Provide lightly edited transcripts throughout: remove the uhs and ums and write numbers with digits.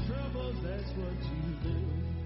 troubles, that's what you do.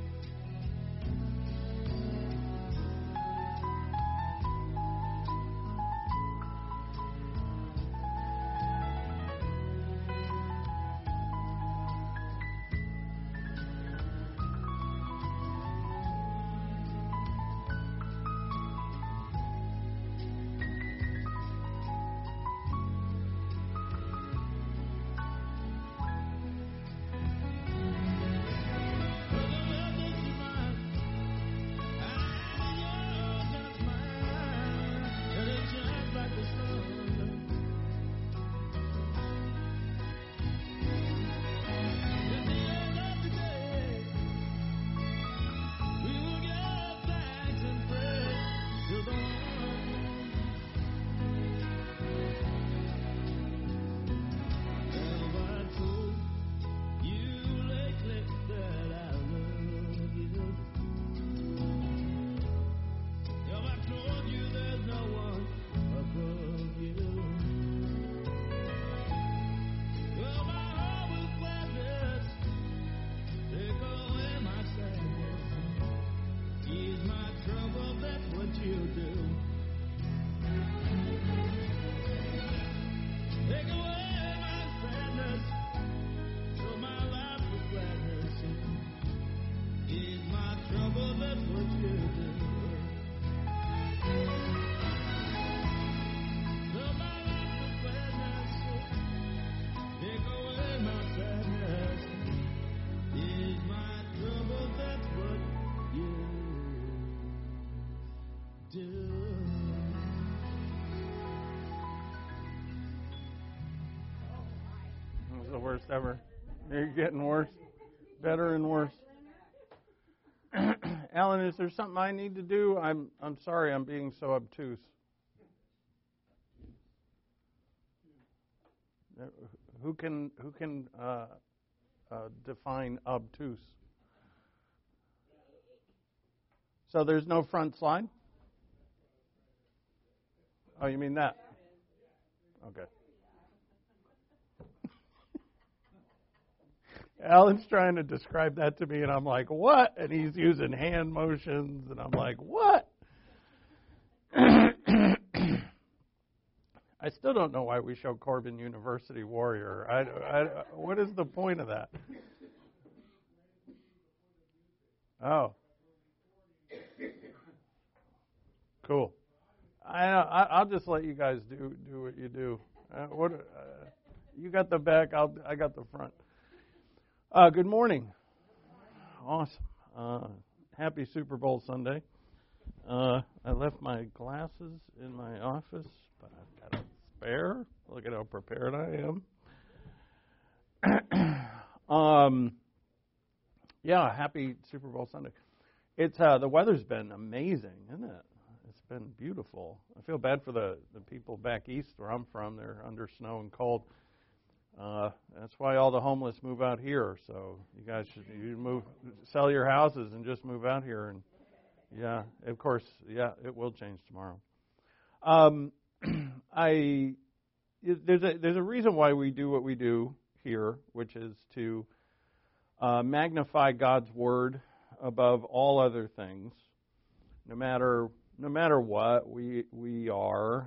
The worst ever. You're getting worse, better and worse. Alan, is there something I need to do? I'm sorry, I'm being so obtuse. Who can define obtuse? So there's no front slide? Oh, you mean that? Okay. Alan's trying to describe that to me, and I'm like, what? And he's using hand motions, and I'm like, what? I still don't know why we show Corbin University Warrior. What is the point of that? Oh. Cool. I'll just let you guys do what you do. You got the back, I got the front. Good morning. Awesome. Happy Super Bowl Sunday. I left my glasses in my office, but I've got a spare. Look at how prepared I am. Yeah, happy Super Bowl Sunday. It's the weather's been amazing, isn't it? It's been beautiful. I feel bad for the people back east where I'm from. They're under snow and cold. That's why all the homeless move out here. So you guys should sell your houses and just move out here. And yeah, of course, yeah, it will change tomorrow. There's a reason why we do what we do here, which is to magnify God's word above all other things, no matter what we are.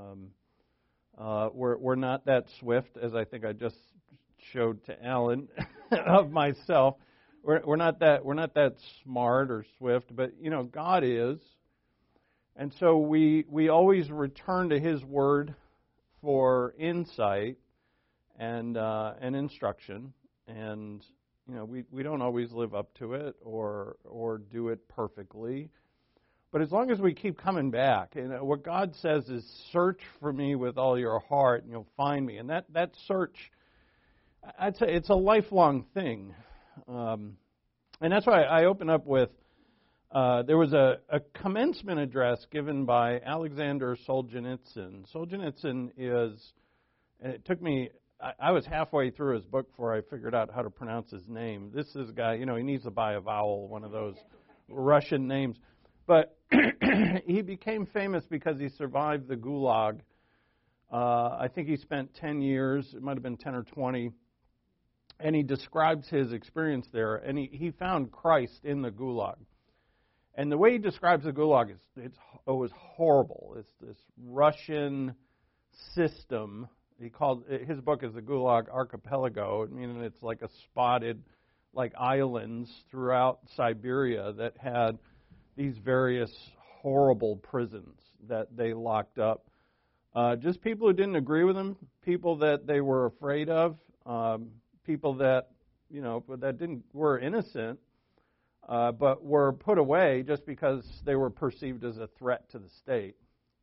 We're not that swift, as I think I just showed to Alan of myself. We're not that smart or swift, but God is, and so we always return to His Word for insight and instruction, and we don't always live up to it or do it perfectly. But as long as we keep coming back, what God says is, search for me with all your heart, and you'll find me. And that search, I'd say it's a lifelong thing. And that's why I open up with, there was a commencement address given by Alexander Solzhenitsyn. Solzhenitsyn is, and it took me, I was halfway through his book before I figured out how to pronounce his name. This is a guy, he needs to buy a vowel, one of those Russian names. But he became famous because he survived the Gulag. I think he spent 10 years, it might have been 10 or 20, And he describes his experience there, and he found Christ in the Gulag. And the way he describes the Gulag is it was horrible. It's this Russian system. His book is the Gulag Archipelago, meaning it's like a spotted, like islands throughout Siberia that had these various horrible prisons that they locked up. Just people who didn't agree with him, people that they were afraid of, people that were innocent, but were put away just because they were perceived as a threat to the state.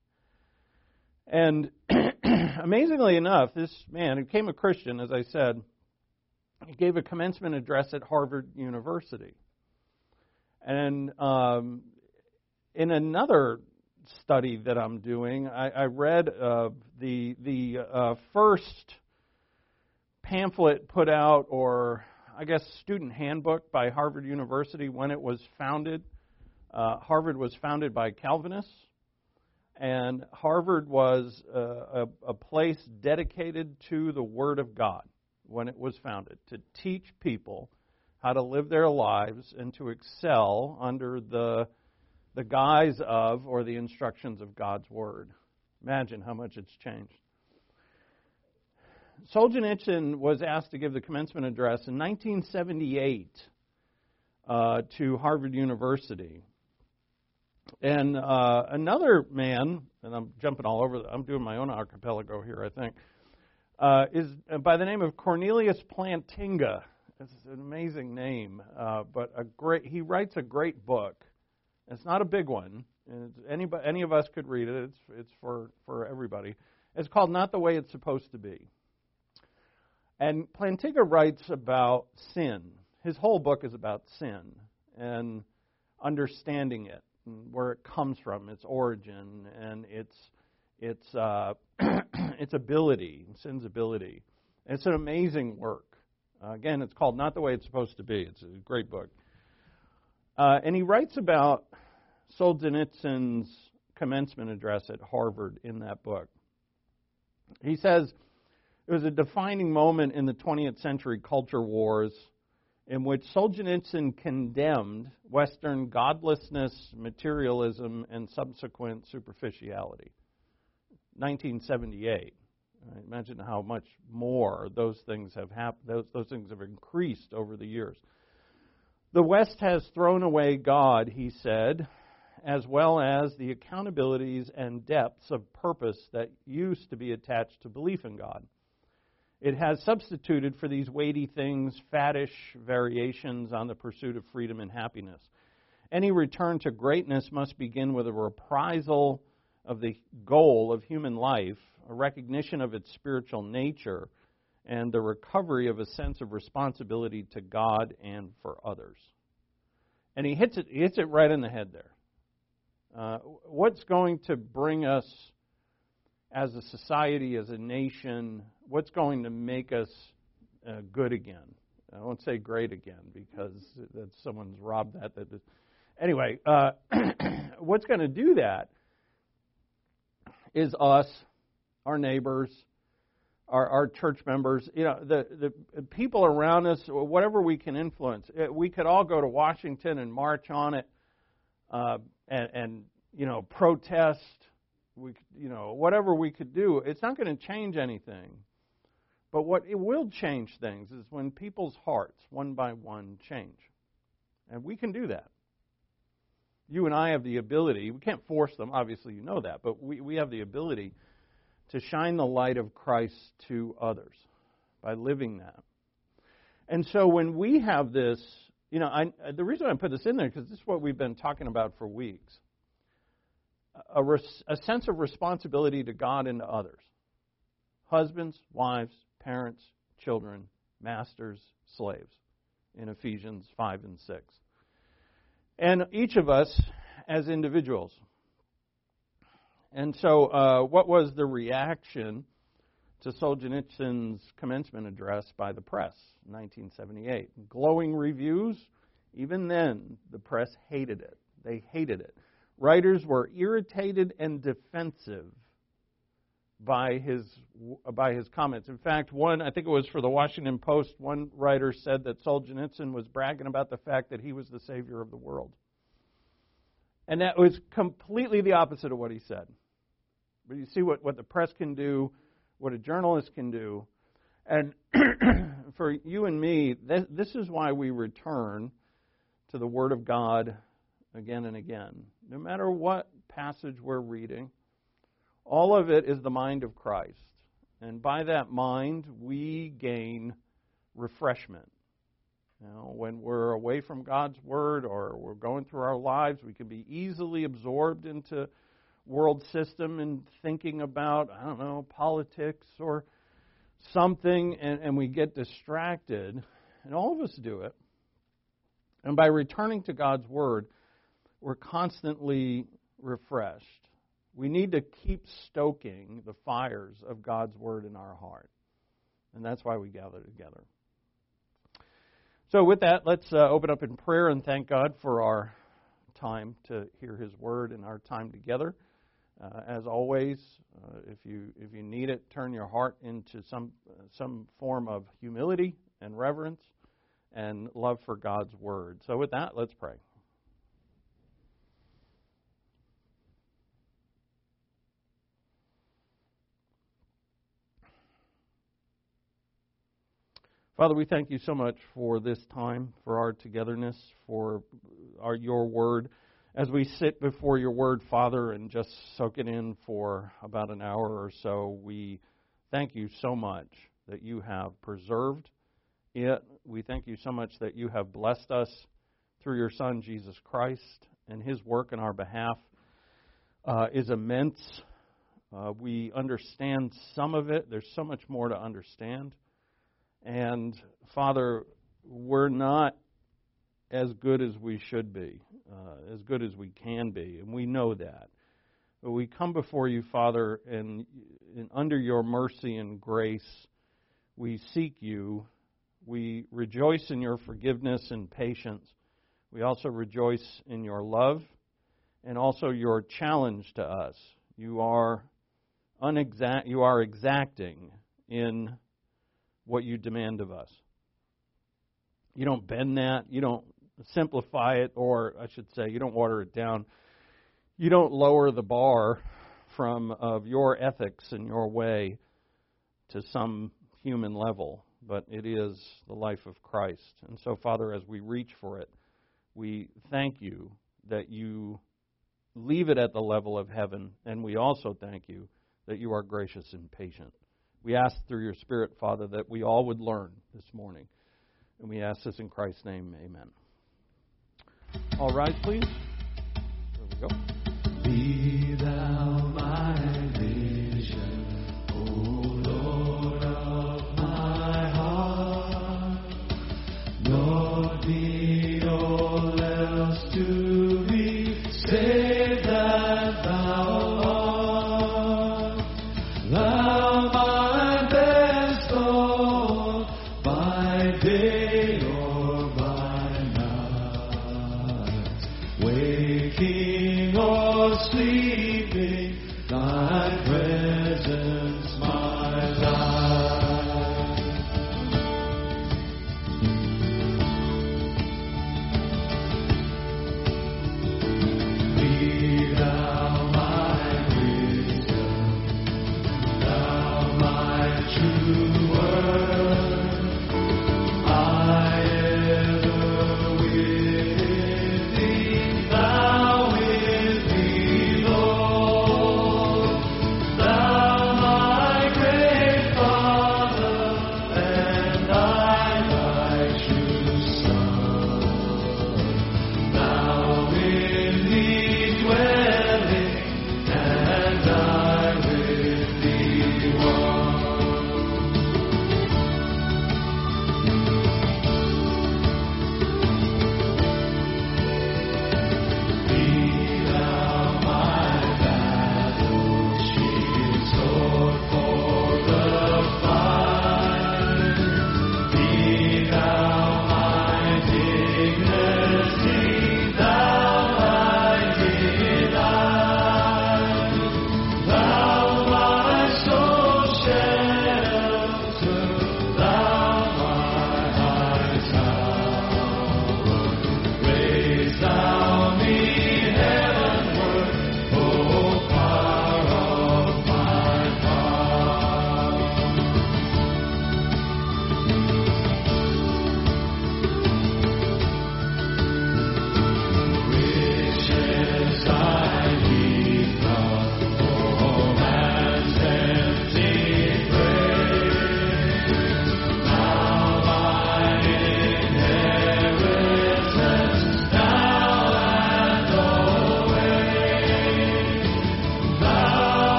And amazingly enough, this man who became a Christian, as I said, he gave a commencement address at Harvard University. And in another study that I'm doing, I read the first pamphlet put out, or I guess student handbook by Harvard University when it was founded. Harvard was founded by Calvinists, and Harvard was a place dedicated to the Word of God when it was founded, to teach people how to live their lives and to excel under the guise of or the instructions of God's Word. Imagine how much it's changed. Solzhenitsyn was asked to give the commencement address in 1978 to Harvard University. And another man, and I'm jumping all over, I'm doing my own archipelago here, I think, is by the name of Cornelius Plantinga. It's an amazing name, but he writes a great book. It's not a big one. Any of us could read it. It's for everybody. It's called Not the Way It's Supposed to Be. And Plantinga writes about sin. His whole book is about sin and understanding it, and where it comes from, its origin, and its ability, sin's ability. It's an amazing work. Again, it's called Not the Way It's Supposed to Be. It's a great book. And he writes about Solzhenitsyn's commencement address at Harvard in that book. He says, it was a defining moment in the 20th century culture wars in which Solzhenitsyn condemned Western godlessness, materialism, and subsequent superficiality. 1978. Imagine how much more those things have happened. Those things have increased over the years. The West has thrown away God, he said, as well as the accountabilities and depths of purpose that used to be attached to belief in God. It has substituted for these weighty things faddish variations on the pursuit of freedom and happiness. Any return to greatness must begin with a reprisal of the goal of human life, a recognition of its spiritual nature, and the recovery of a sense of responsibility to God and for others. And he hits it right in the head there. What's going to bring us as a society, as a nation, what's going to make us good again? I won't say great again because someone's robbed that. Anyway, what's going to do that is us, our neighbors, our church members, the people around us, whatever we can influence. We could all go to Washington and march on it, and protest. Whatever we could do, it's not going to change anything. But what it will change things is when people's hearts, one by one, change. And we can do that. You and I have the ability, we can't force them, obviously you know that, but we have the ability to shine the light of Christ to others by living that. And so when we have this, the reason I put this in there, because this is what we've been talking about for weeks. A sense of responsibility to God and to others. Husbands, wives, parents, children, masters, slaves, in Ephesians 5 and 6. And each of us as individuals. And so what was the reaction to Solzhenitsyn's commencement address by the press in 1978? Glowing reviews. Even then, the press hated it. They hated it. Writers were irritated and defensive by his comments. In fact, I think it was for the Washington Post, one writer said that Solzhenitsyn was bragging about the fact that he was the savior of the world. And that was completely the opposite of what he said. But you see what the press can do, what a journalist can do. And for you and me, this is why we return to the Word of God again and again. No matter what passage we're reading, all of it is the mind of Christ. And by that mind, we gain refreshment. You know, when we're away from God's Word or we're going through our lives, we can be easily absorbed into world system and thinking about, politics or something, and we get distracted. And all of us do it. And by returning to God's Word, we're constantly refreshed. We need to keep stoking the fires of God's Word in our heart. And that's why we gather together. So with that, let's open up in prayer and thank God for our time to hear His Word and our time together. As always, if you need it, turn your heart into some form of humility and reverence and love for God's Word. So with that, let's pray. Father, we thank you so much for this time, for our togetherness, for your Word. As we sit before your Word, Father, and just soak it in for about an hour or so, we thank you so much that you have preserved it. We thank you so much that you have blessed us through your Son, Jesus Christ, and His work in our behalf is immense. We understand some of it. There's so much more to understand. And, Father, we're not as good as we should be, as good as we can be, and we know that. But we come before you, Father, and under your mercy and grace, we seek you. We rejoice in your forgiveness and patience. We also rejoice in your love and also your challenge to us. You are exacting in what you demand of us. You don't bend that. You don't simplify it, or I should say, you don't water it down. You don't lower the bar of your ethics and your way to some human level, but it is the life of Christ. And so, Father, as we reach for it, we thank you that you leave it at the level of heaven, and we also thank you that you are gracious and patient. We ask through your Spirit, Father, that we all would learn this morning. And we ask this in Christ's name, amen. All rise, please. There we go. Be thou my vision, O Lord of my heart, nor be all else to me, save that thou art. Thou my best Lord, by day or by night, waking or sleeping, thy presence my life. Be thou my wisdom, thou my true word, I ever with thee, thou with me, Lord, thou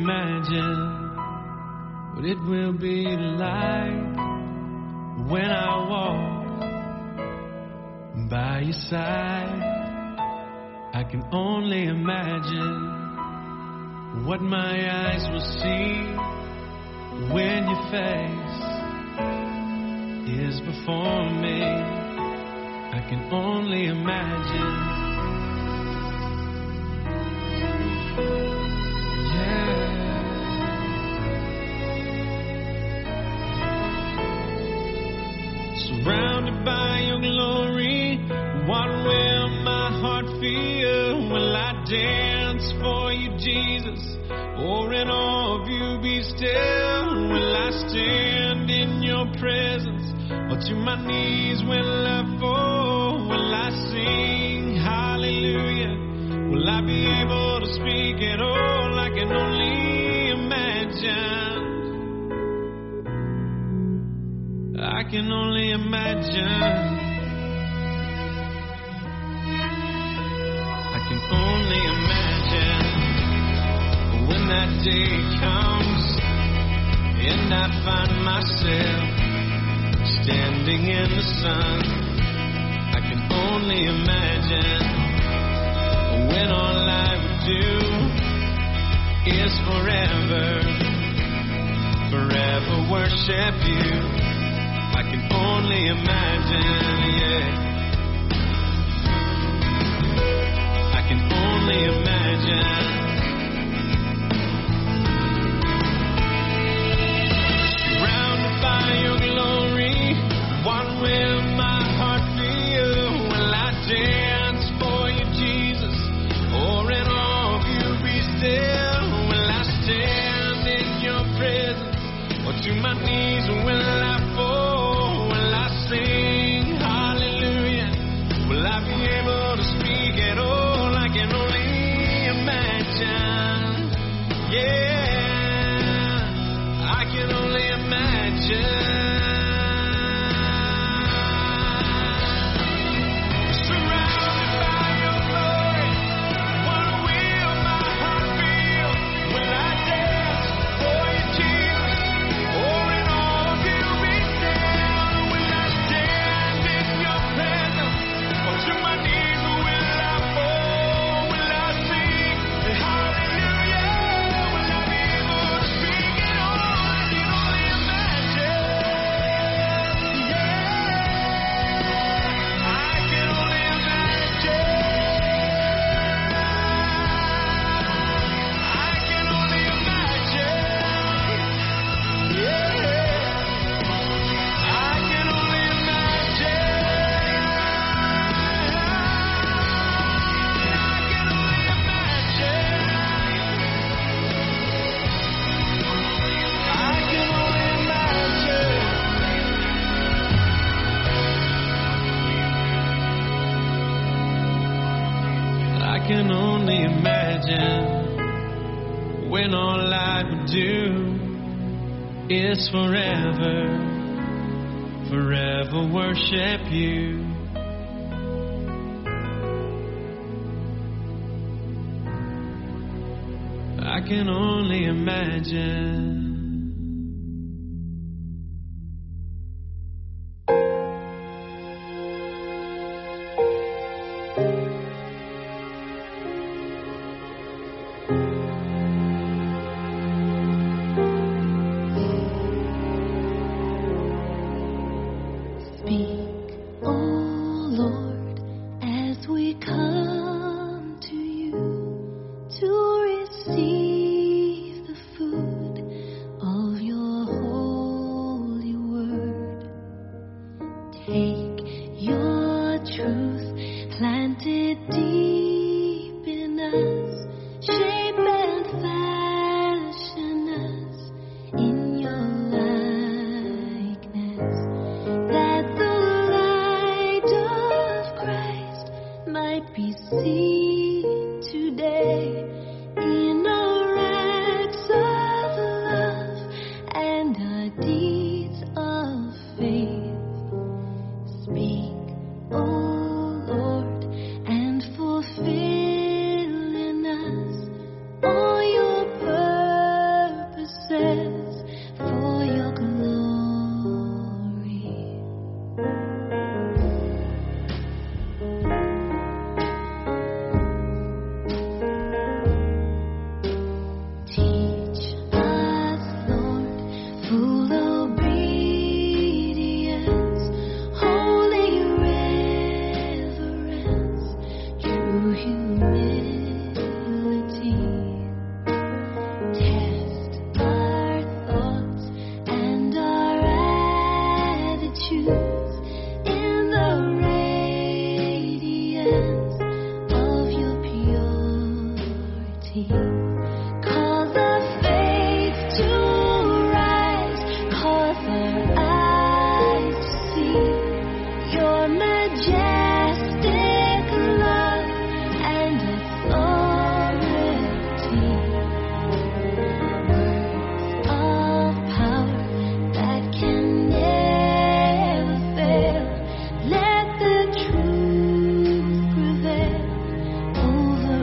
imagine what it will be like when I walk by your side. I can only imagine what my eyes will see when your face is before me. I can only imagine. Surrounded by your glory, what will my heart feel? Will I dance for you, Jesus? Or in awe of you be still? Will I stand in your presence? Or to my knees will I fall? Will I sing hallelujah? Will I be able to speak at all? I can only imagine. I can only imagine. I can only imagine when that day comes and I find myself standing in the sun. I can only imagine when all I would do is forever worship you. I can only imagine, yeah. I can only imagine. Surrounded by your glory, what will my heart feel? Will I dance for you, Jesus? Or in awe of you be still? Will I stand in your presence? Or to my knees will I fall? Sing hallelujah. Will I be able to speak at all? I can only imagine. Yeah, I can only imagine. Surrounded by your glory, what will my heart feel? Will I dance for you, Jesus? Or in all of you be still? Will I stand in your presence? Or to my knees will I fall? Will I sing hallelujah? Will I be able to speak at all? I can only imagine. Yeah, I can only imagine. I can only imagine. Yeah, I can only imagine. I can only imagine when all I would do is forever worship you. I can only imagine. Speak, oh Lord, as we come to you to receive the food full obedience, holy reverence, true humility. Test our thoughts and our attitudes in the radiance of your purity. Cause our faith to rise, cause our eyes to see your majestic love and authority. Words of power that can never fail. Let the truth prevail over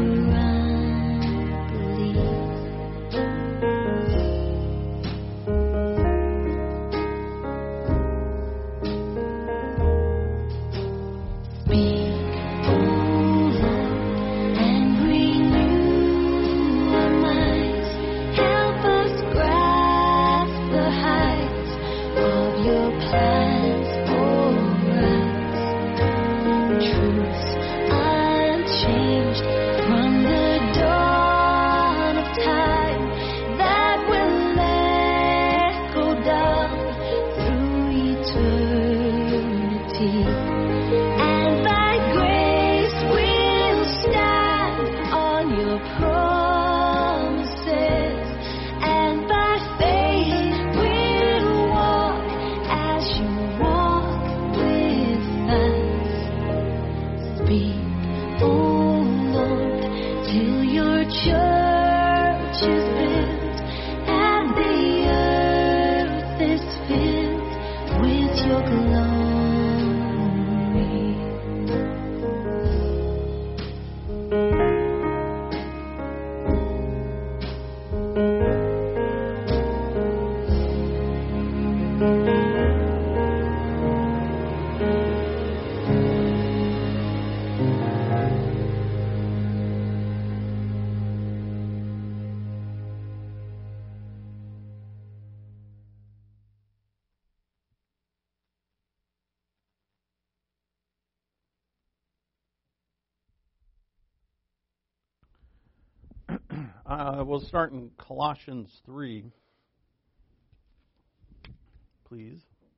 unbelief. Speak, O Lord, and renew our minds. Help us grasp the heights of your plans for us. Truths unchanged from the dawn of time that will echo down through eternity. And by grace we'll stand on your promises, and by faith we'll walk as you walk with us. Speak, O Lord, till your church is built and the earth is filled with your glory. We'll start in Colossians 3, please.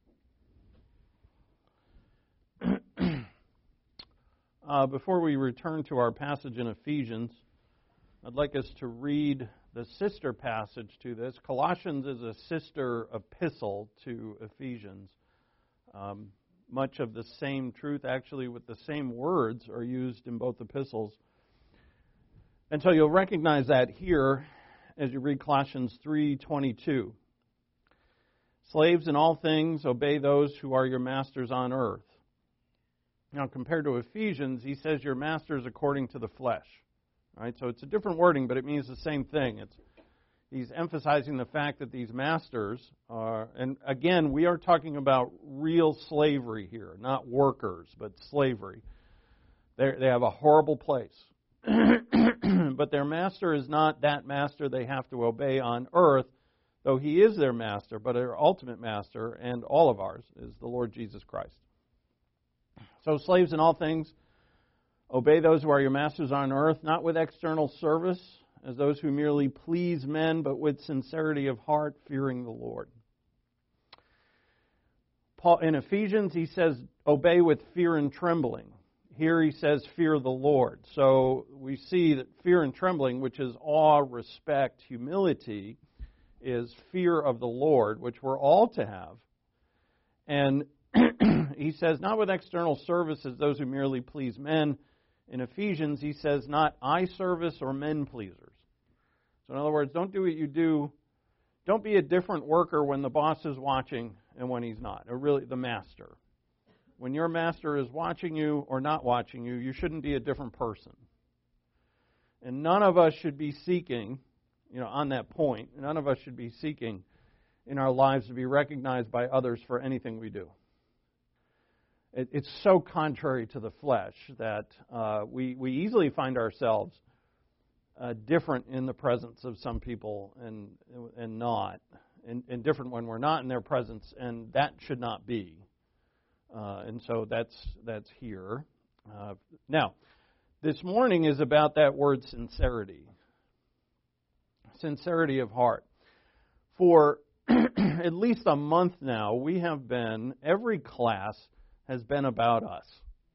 Before we return to our passage in Ephesians, I'd like us to read the sister passage to this. Colossians is a sister epistle to Ephesians. Much of the same truth, actually with the same words, are used in both epistles. And so you'll recognize that here as you read Colossians 3:22. Slaves in all things, obey those who are your masters on earth. Now, compared to Ephesians, he says your masters according to the flesh. Right? So it's a different wording, but it means the same thing. He's emphasizing the fact that these masters are, and again, we are talking about real slavery here, not workers, but slavery. They have a horrible place. But their master is not that master they have to obey on earth, though he is their master, but their ultimate master, and all of ours, is the Lord Jesus Christ. So slaves in all things, obey those who are your masters on earth, not with external service, as those who merely please men, but with sincerity of heart, fearing the Lord. Paul, in Ephesians, he says, obey with fear and trembling. Here he says, fear the Lord. So we see that fear and trembling, which is awe, respect, humility, is fear of the Lord, which we're all to have. And he says, not with external service as those who merely please men. In Ephesians, he says, not eye service or men pleasers. So in other words, don't do what you do. Don't be a different worker when the boss is watching and when he's not, or really the master. When your master is watching you or not watching you, you shouldn't be a different person. And none of us should be seeking, on that point, none of us should be seeking in our lives to be recognized by others for anything we do. It's so contrary to the flesh that we easily find ourselves different in the presence of some people and not. and different when we're not in their presence, and that should not be. And so that's here. Now, this morning is about that word sincerity. Sincerity of heart. For at least a month now, every class has been about us.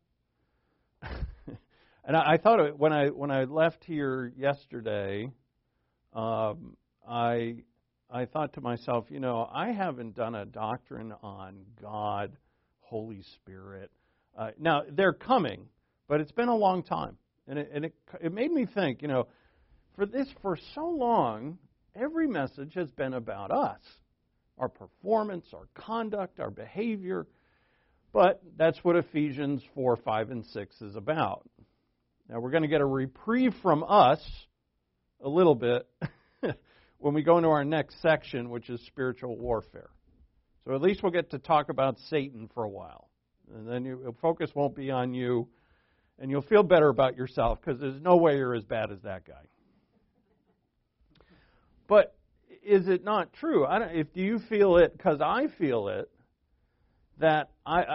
And I thought when I left here yesterday, I thought to myself, I haven't done a doctrine on God, Holy Spirit. Now, they're coming, but it's been a long time. And it made me think, for so long, every message has been about us, our performance, our conduct, our behavior. But that's what Ephesians 4, 5, and 6 is about. Now, we're going to get a reprieve from us a little bit when we go into our next section, which is spiritual warfare. So at least we'll get to talk about Satan for a while. And then your focus won't be on you, and you'll feel better about yourself because there's no way you're as bad as that guy. But is it not true? Do you feel it, because I feel it, that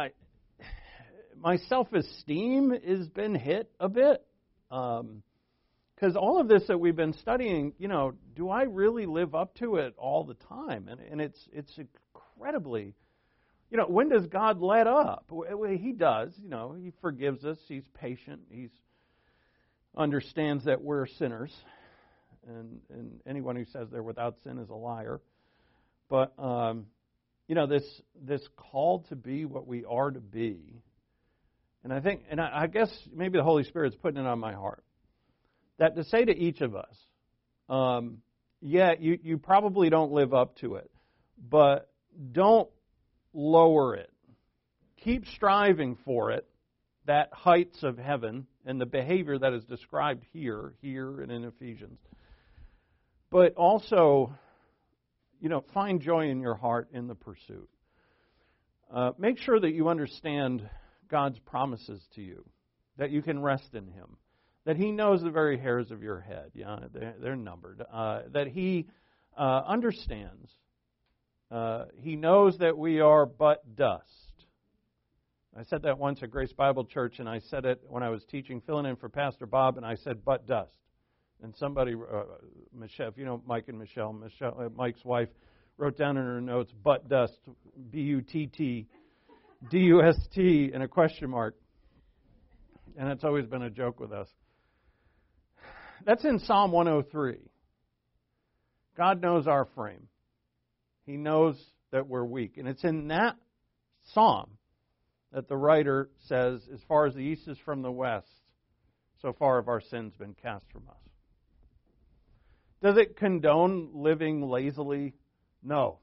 my self-esteem has been hit a bit. Because all of this that we've been studying, do I really live up to it all the time? And it's incredibly, when does God let up? Well, He does. He forgives us. He's patient. He understands that we're sinners. And anyone who says they're without sin is a liar. But this call to be what we are to be, and I guess maybe the Holy Spirit's putting it on my heart, that to say to each of us, you probably don't live up to it, but don't lower it. Keep striving for it, that heights of heaven, and the behavior that is described here, and in Ephesians. But also, find joy in your heart in the pursuit. Make sure that you understand God's promises to you, that you can rest in Him, that He knows the very hairs of your head. Yeah, they're numbered. That He understands. He knows that we are but dust. I said that once at Grace Bible Church, and I said it when I was teaching, filling in for Pastor Bob, and I said, but dust. And somebody, Michelle, Mike and Michelle, Mike's wife, wrote down in her notes, but dust, B-U-T-T, D-U-S-T, and a question mark. And it's always been a joke with us. That's in Psalm 103. God knows our frame. He knows that we're weak. And it's in that psalm that the writer says, as far as the east is from the west, so far have our sins been cast from us. Does it condone living lazily? No.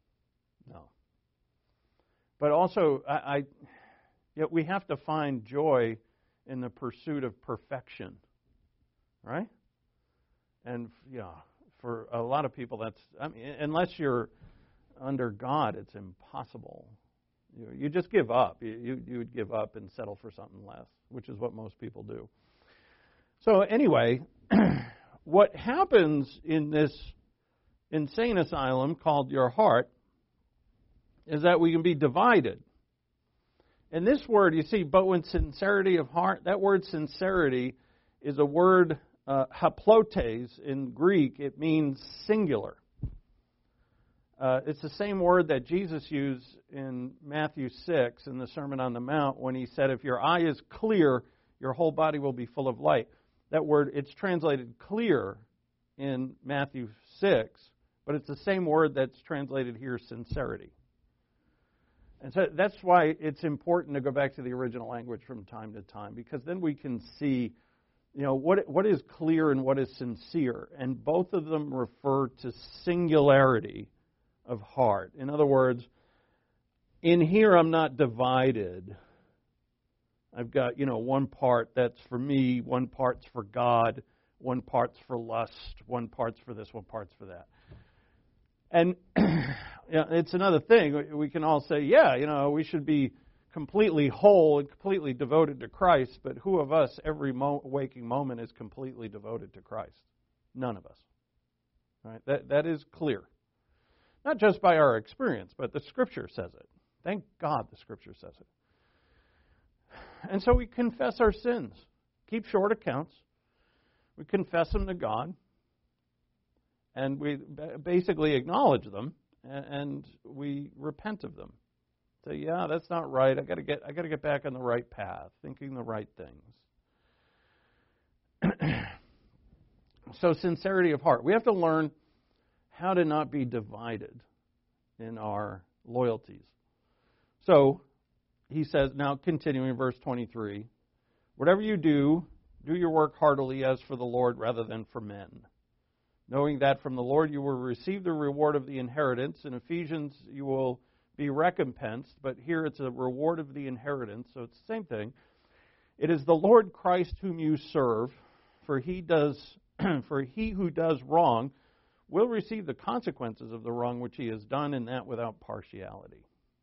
But also, we have to find joy in the pursuit of perfection, right? And for a lot of people, unless you're under God, it's impossible. You just give up. You would give up and settle for something less, which is what most people do. So anyway, what happens in this insane asylum called your heart is that we can be divided. And this word, you see, but with sincerity of heart, that word sincerity is a word, haplotes in Greek. It means singular. It's the same word that Jesus used in Matthew 6 in the Sermon on the Mount when He said, if your eye is clear, your whole body will be full of light. That word, it's translated clear in Matthew 6, but it's the same word that's translated here, sincerity. And so that's why it's important to go back to the original language from time to time, because then we can see, what is clear and what is sincere. And both of them refer to singularity of heart. In other words, in here I'm not divided. I've got, one part that's for me, one part's for God, one part's for lust, one part's for this, one part's for that. And it's another thing. We can all say, we should be completely whole and completely devoted to Christ, but who of us every waking moment is completely devoted to Christ? None of us. Right? That is clear. Not just by our experience, but the Scripture says it. Thank God the Scripture says it. And so we confess our sins. Keep short accounts. We confess them to God. And we basically acknowledge them. And we repent of them. Say, yeah, that's not right. I got to get back on the right path, thinking the right things. So sincerity of heart. We have to learn how to not be divided in our loyalties. So he says, now continuing in verse 23, whatever you do your work heartily as for the Lord rather than for men, knowing that from the Lord you will receive the reward of the inheritance. In Ephesians you will be recompensed, but here it's a reward of the inheritance, so it's the same thing. It is the Lord Christ whom you serve, for he who does wrong will receive the consequences of the wrong which he has done, and that without partiality.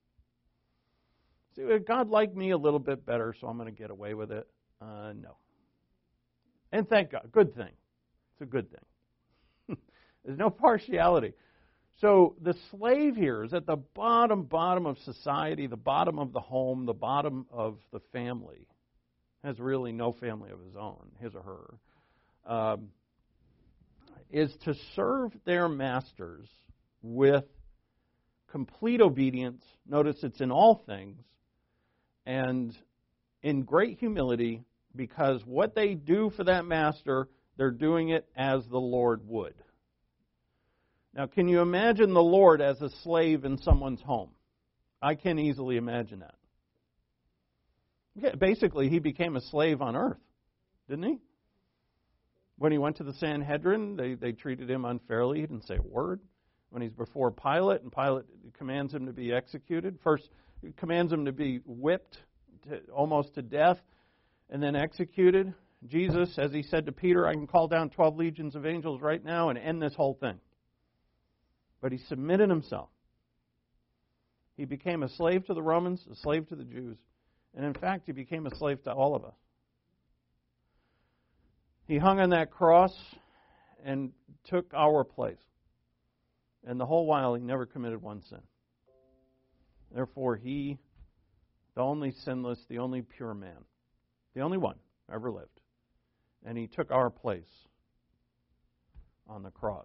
See, God liked me a little bit better, so I'm going to get away with it. No. And thank God. Good thing. It's a good thing. There's no partiality. So the slave here is at the bottom of society, the bottom of the home, the bottom of the family. Has really no family of his own, his or her. Is to serve their masters with complete obedience. Notice it's in all things. And in great humility, because what they do for that master, they're doing it as the Lord would. Now, can you imagine the Lord as a slave in someone's home? I can easily imagine that. Yeah, basically, he became a slave on earth, didn't he? When he went to the Sanhedrin, they treated him unfairly. He didn't say a word. When he's before Pilate, and Pilate commands him to be executed. First, he commands him to be whipped almost to death, and then executed. Jesus, as he said to Peter, I can call down 12 legions of angels right now and end this whole thing. But he submitted himself. He became a slave to the Romans, a slave to the Jews, and in fact, he became a slave to all of us. He hung on that cross and took our place. And the whole while, he never committed one sin. Therefore, he, the only sinless, the only pure man, the only one ever lived. And he took our place on the cross.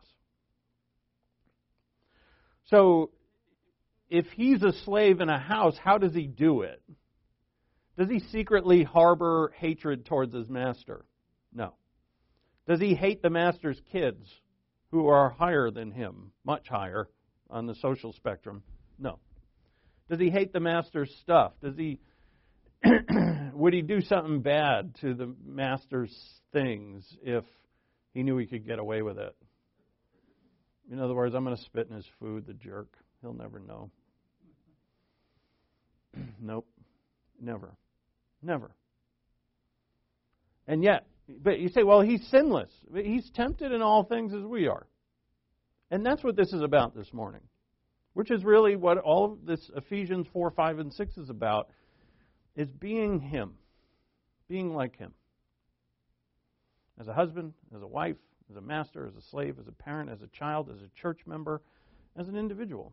So, if he's a slave in a house, how does he do it? Does he secretly harbor hatred towards his master? No. Does he hate the master's kids who are higher than him, much higher on the social spectrum? No. Does he hate the master's stuff? Does he would he do something bad to the master's things if he knew he could get away with it? In other words, I'm going to spit in his food, the jerk. He'll never know. Nope. Never. Never. And yet, but you say, well, he's sinless. He's tempted in all things as we are. And that's what this is about this morning, which is really what all of this Ephesians 4, 5, and 6 is about, is being him, being like him. As a husband, as a wife, as a master, as a slave, as a parent, as a child, as a church member, as an individual.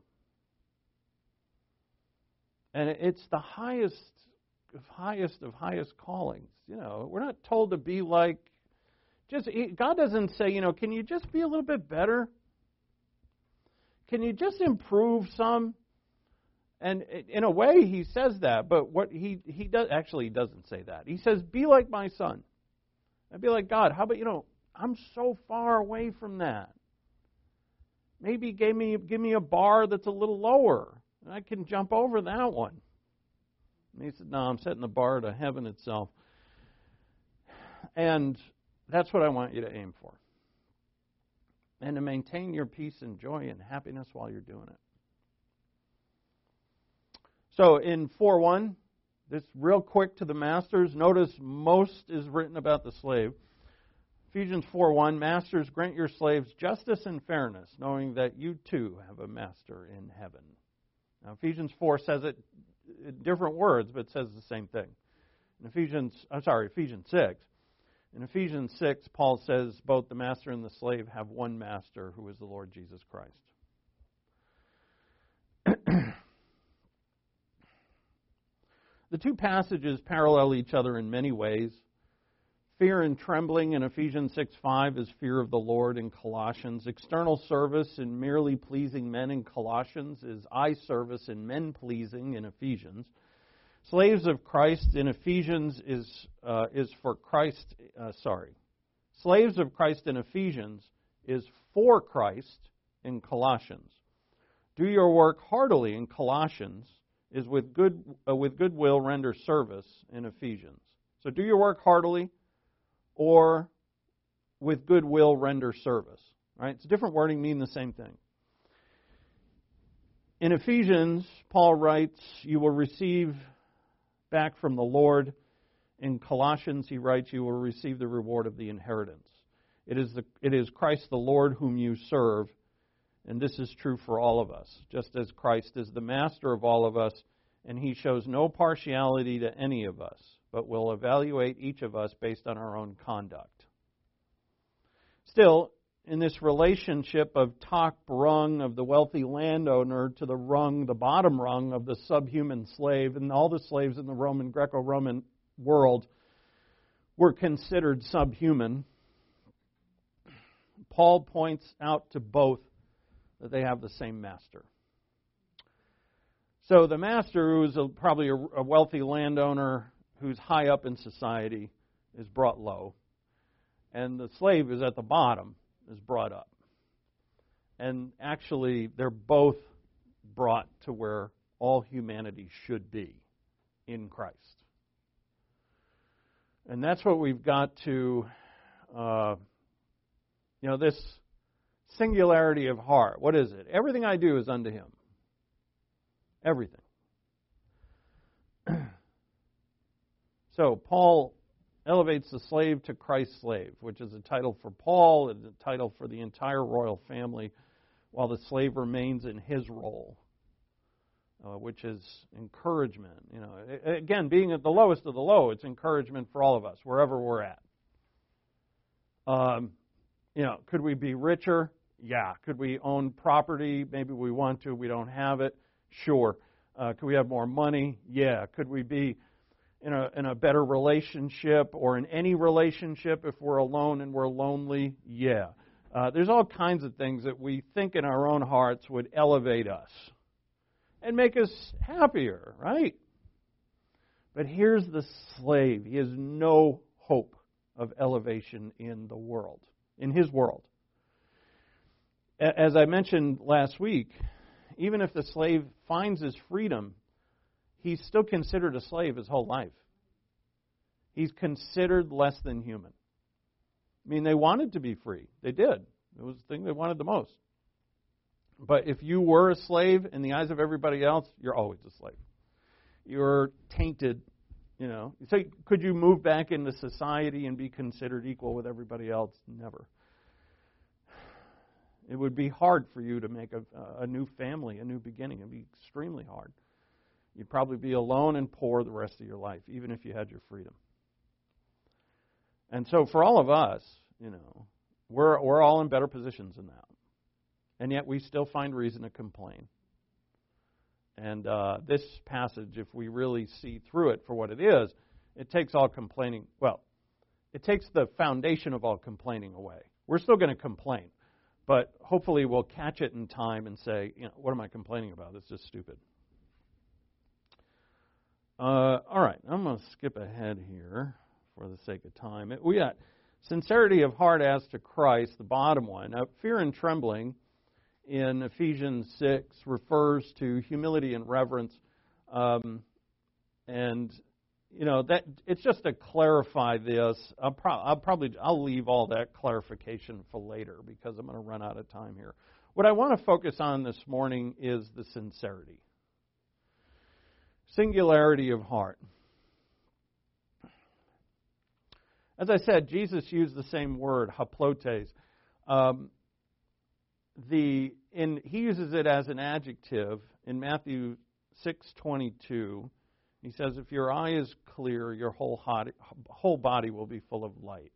And it's the highest of highest callings. You know, we're not told to be like, God doesn't say, can you just be a little bit better? Can you just improve some? And in a way, he says that, but what he does, actually, he doesn't say that. He says, be like my son. And be like God. How about, I'm so far away from that. Maybe give me a bar that's a little lower, and I can jump over that one. And he said, no, I'm setting the bar to heaven itself. And that's what I want you to aim for. And to maintain your peace and joy and happiness while you're doing it. So in 4:1, this real quick to the masters. Notice most is written about the slave. Ephesians 4:1, masters, grant your slaves justice and fairness, knowing that you too have a master in heaven. Now Ephesians 4 says it in different words, but it says the same thing. In Ephesians 6. In Ephesians 6, Paul says both the master and the slave have one master, who is the Lord Jesus Christ. The two passages parallel each other in many ways. Fear and trembling in Ephesians 6:5 is fear of the Lord in Colossians. External service in merely pleasing men in Colossians is eye service in men-pleasing in Ephesians. Slaves of Christ in Ephesians is for Christ. Slaves of Christ in Ephesians is for Christ in Colossians. Do your work heartily in Colossians is with goodwill render service in Ephesians. So do your work heartily or with goodwill render service. Right? It's different wording, mean the same thing. In Ephesians, Paul writes, you will receive back from the Lord. In Colossians, he writes, you will receive the reward of the inheritance. It is Christ the Lord whom you serve, and this is true for all of us, just as Christ is the master of all of us, and he shows no partiality to any of us, but will evaluate each of us based on our own conduct. Still, in this relationship of top rung of the wealthy landowner to the bottom rung of the subhuman slave, and all the slaves in the Greco-Roman world were considered subhuman, Paul points out to both that they have the same master. So the master, who is probably a wealthy landowner who's high up in society, is brought low. And the slave is at the bottom, is brought up. And actually, they're both brought to where all humanity should be in Christ. And that's what we've got to, this singularity of heart. What is it? Everything I do is unto Him. Everything. So Paul elevates the slave to Christ's slave, which is a title for Paul and a title for the entire royal family, while the slave remains in his role, which is encouragement. Again, being at the lowest of the low, it's encouragement for all of us, wherever we're at. Could we be richer? Yeah. Could we own property? Maybe we want to. We don't have it. Sure. Could we have more money? Yeah. Could we be in a better relationship or in any relationship if we're alone and we're lonely? Yeah. There's all kinds of things that we think in our own hearts would elevate us and make us happier, right? But here's the slave. He has no hope of elevation in the world, in his world. As I mentioned last week, even if the slave finds his freedom, he's still considered a slave his whole life. He's considered less than human. I mean, they wanted to be free. They did. It was the thing they wanted the most. But if you were a slave in the eyes of everybody else, you're always a slave. You're tainted, So could you move back into society and be considered equal with everybody else? Never. It would be hard for you to make a new family, a new beginning. It would be extremely hard. You'd probably be alone and poor the rest of your life, even if you had your freedom. And so for all of us, we're all in better positions than that. And yet we still find reason to complain. And this passage, if we really see through it for what it is, it takes all complaining, it takes the foundation of all complaining away. We're still going to complain. But hopefully we'll catch it in time and say, what am I complaining about? It's just stupid. All right, I'm going to skip ahead here for the sake of time. We got sincerity of heart as to Christ, the bottom one. Now, fear and trembling in Ephesians 6 refers to humility and reverence. That it's just to clarify this. I'll leave all that clarification for later because I'm going to run out of time here. What I want to focus on this morning is the sincerity. Singularity of heart. As I said, Jesus used the same word, haplotes. He uses it as an adjective in Matthew 6:22. He says, if your eye is clear, your whole body will be full of light.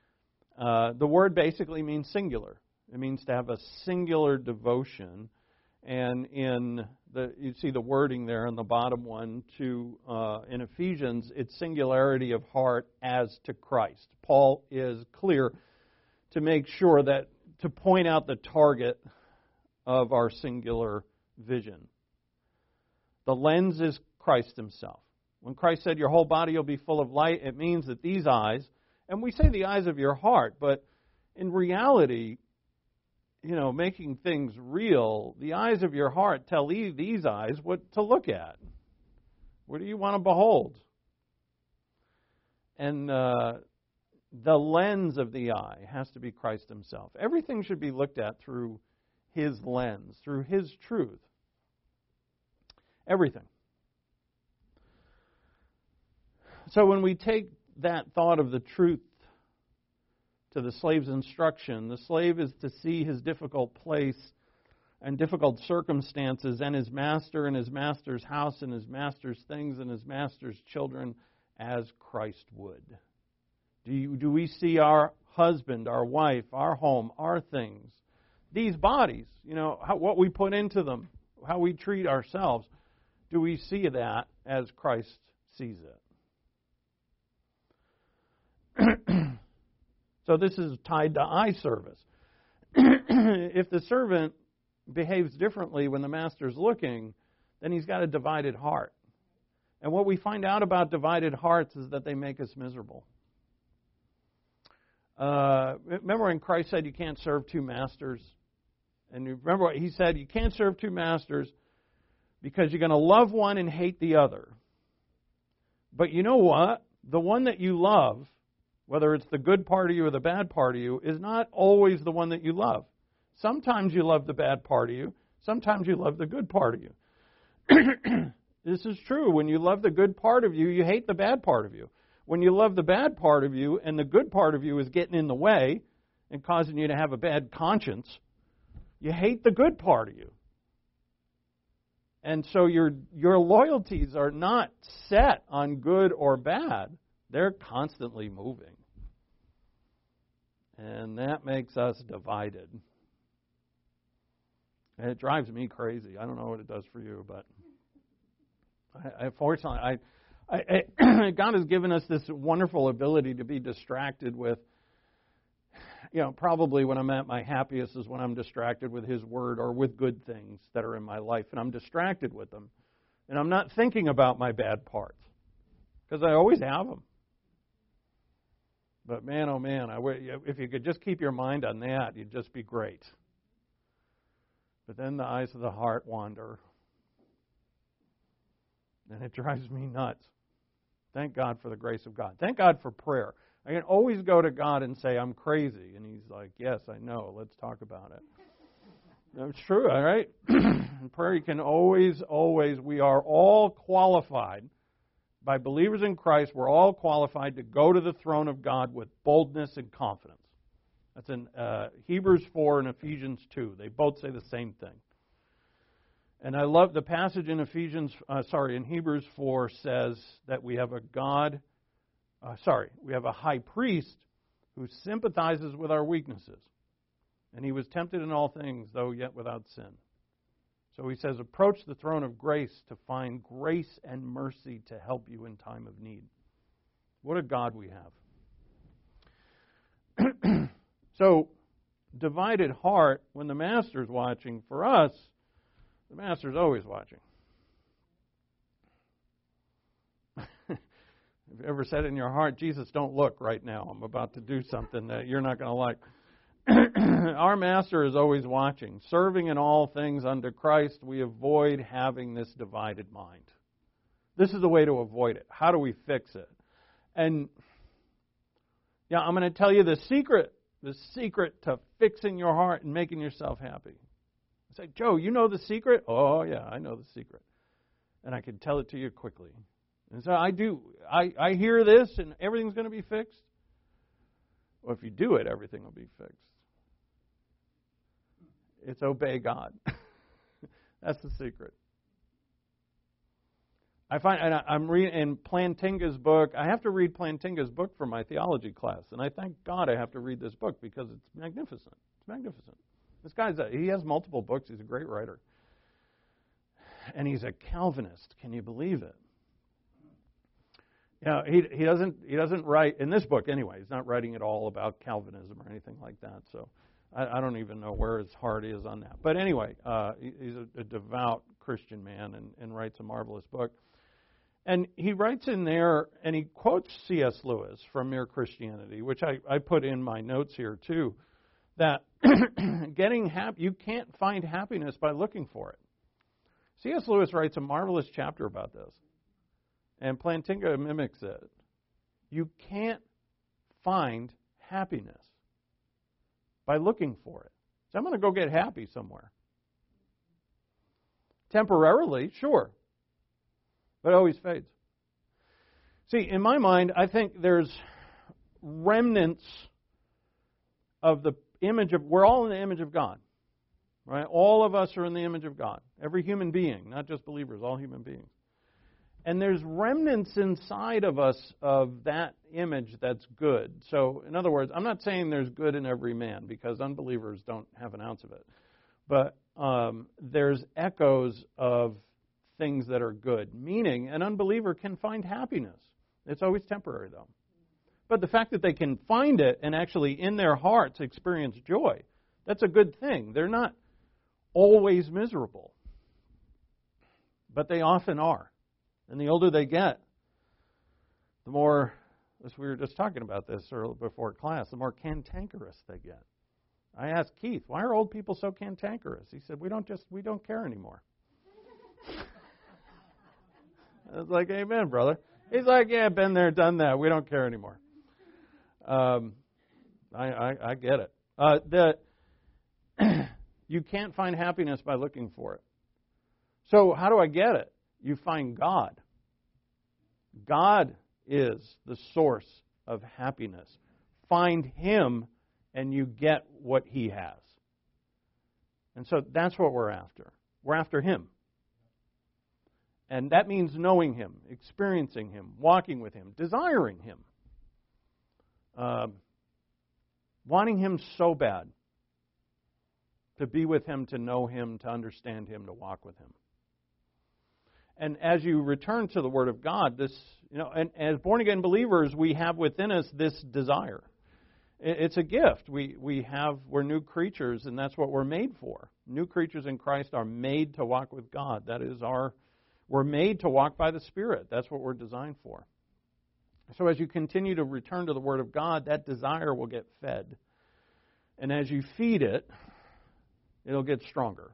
The word basically means singular. It means to have a singular devotion. And you see the wording there in the bottom one, in Ephesians, it's singularity of heart as to Christ. Paul is clear to make sure to point out the target of our singular vision. The lens is Christ himself. When Christ said your whole body will be full of light, it means that these eyes, and we say the eyes of your heart, but in reality, making things real, the eyes of your heart tell these eyes what to look at. What do you want to behold? And the lens of the eye has to be Christ himself. Everything should be looked at through his lens, through his truth. Everything. So when we take that thought of the truth to the slave's instruction, the slave is to see his difficult place and difficult circumstances and his master and his master's house and his master's things and his master's children as Christ would. Do we see our husband, our wife, our home, our things, these bodies, what we put into them, how we treat ourselves, do we see that as Christ sees it? So this is tied to eye service. If the servant behaves differently when the master's looking, then he's got a divided heart. And what we find out about divided hearts is that they make us miserable. Remember when Christ said you can't serve two masters? And you remember what he said? You can't serve two masters because you're going to love one and hate the other. But you know what? The one that you love, whether it's the good part of you or the bad part of you, is not always the one that you love. Sometimes you love the bad part of you. Sometimes you love the good part of you. This is true. When you love the good part of you, you hate the bad part of you. When you love the bad part of you and the good part of you is getting in the way and causing you to have a bad conscience, you hate the good part of you. And so your loyalties are not set on good or bad. They're constantly moving. And that makes us divided. And it drives me crazy. I don't know what it does for you, but fortunately, God has given us this wonderful ability to be distracted with, probably when I'm at my happiest is when I'm distracted with His Word or with good things that are in my life, and I'm distracted with them. And I'm not thinking about my bad parts, because I always have them. But man, oh man, if you could just keep your mind on that, you'd just be great. But then the eyes of the heart wander, and it drives me nuts. Thank God for the grace of God. Thank God for prayer. I can always go to God and say, I'm crazy. And He's like, yes, I know. Let's talk about it. That's true, all right? In prayer, you can always, we are all qualified. By believers in Christ, we're all qualified to go to the throne of God with boldness and confidence. That's in Hebrews 4 and Ephesians 2. They both say the same thing. And I love the passage in Hebrews 4 says that we have we have a high priest who sympathizes with our weaknesses. And He was tempted in all things, though yet without sin. So he says, approach the throne of grace to find grace and mercy to help you in time of need. What a God we have. So, divided heart, when the Master's watching, for us, the Master's always watching. Have you ever said in your heart, Jesus, don't look right now. I'm about to do something that you're not going to like. Our Master is always watching. Serving in all things unto Christ, we avoid having this divided mind. This is the way to avoid it. How do we fix it? And I'm going to tell you the secret to fixing your heart and making yourself happy. I say, Joe, you know the secret? Oh, yeah, I know the secret. And I can tell it to you quickly. And so I do. I hear this and everything's going to be fixed. Well, if you do it, everything will be fixed. It's obey God. That's the secret. I find, and I'm reading in Plantinga's book. I have to read Plantinga's book for my theology class, and I thank God I have to read this book because it's magnificent. It's magnificent. This guy's he has multiple books. He's a great writer, And he's a Calvinist. Can you believe it? Yeah, he doesn't write in this book anyway. He's not writing at all about Calvinism or anything like that. So I don't even know where his heart is on that. But anyway, he's a devout Christian man and writes a marvelous book. And he writes in there, and he quotes C.S. Lewis from Mere Christianity, which I put in my notes here too, that you can't find happiness by looking for it. C.S. Lewis writes a marvelous chapter about this, and Plantinga mimics it. You can't find happiness by looking for it. So I'm going to go get happy somewhere. Temporarily, sure, but it always fades. See, in my mind, I think there's remnants of the image of, we're all in the image of God, right? All of us are in the image of God. Every human being, not just believers, all human beings. And there's remnants inside of us of that image that's good. So, in other words, I'm not saying there's good in every man, because unbelievers don't have an ounce of it. But there's echoes of things that are good, meaning an unbeliever can find happiness. It's always temporary, though. But the fact that they can find it and actually in their hearts experience joy, that's a good thing. They're not always miserable, but they often are. And the older they get, the more, as we were just talking about this earlier before class, the more cantankerous they get. I asked Keith, why are old people so cantankerous? He said, we don't care anymore. I was like, amen, brother. He's like, yeah, been there, done that. We don't care anymore. I get it. You can't find happiness by looking for it. So how do I get it? You find God. God is the source of happiness. Find Him and you get what He has. And so that's what we're after. We're after Him. And that means knowing Him, experiencing Him, walking with Him, desiring Him. Wanting Him so bad. To be with Him, to know Him, to understand Him, to walk with Him. And as you return to the Word of God, this, and as born-again believers, we have within us this desire. It's a gift. We're new creatures, and that's what we're made for. New creatures in Christ are made to walk with God. We're made to walk by the Spirit. That's what we're designed for. So as you continue to return to the Word of God, that desire will get fed. And as you feed it, it'll get stronger.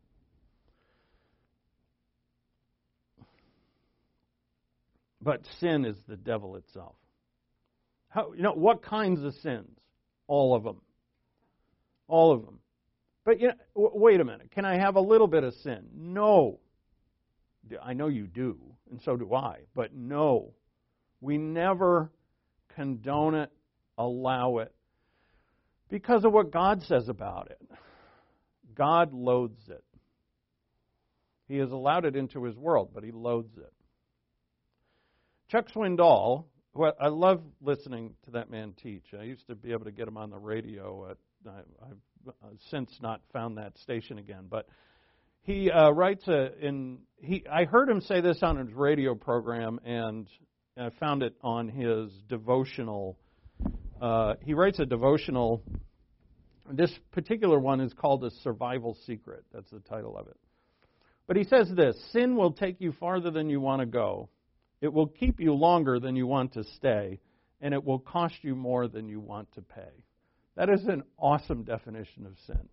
But sin is the devil itself. What kinds of sins? All of them. All of them. But wait a minute. Can I have a little bit of sin? No. I know you do, and so do I. But no. We never condone it, allow it, because of what God says about it. God loathes it. He has allowed it into His world, but He loathes it. Chuck Swindoll, who I love listening to that man teach. I used to be able to get him on the radio. I've since not found that station again. But he writes I heard him say this on his radio program, and I found it on his devotional. He writes a devotional. This particular one is called A Survival Secret. That's the title of it. But he says this: sin will take you farther than you want to go. It will keep you longer than you want to stay, and it will cost you more than you want to pay. That is an awesome definition of sin.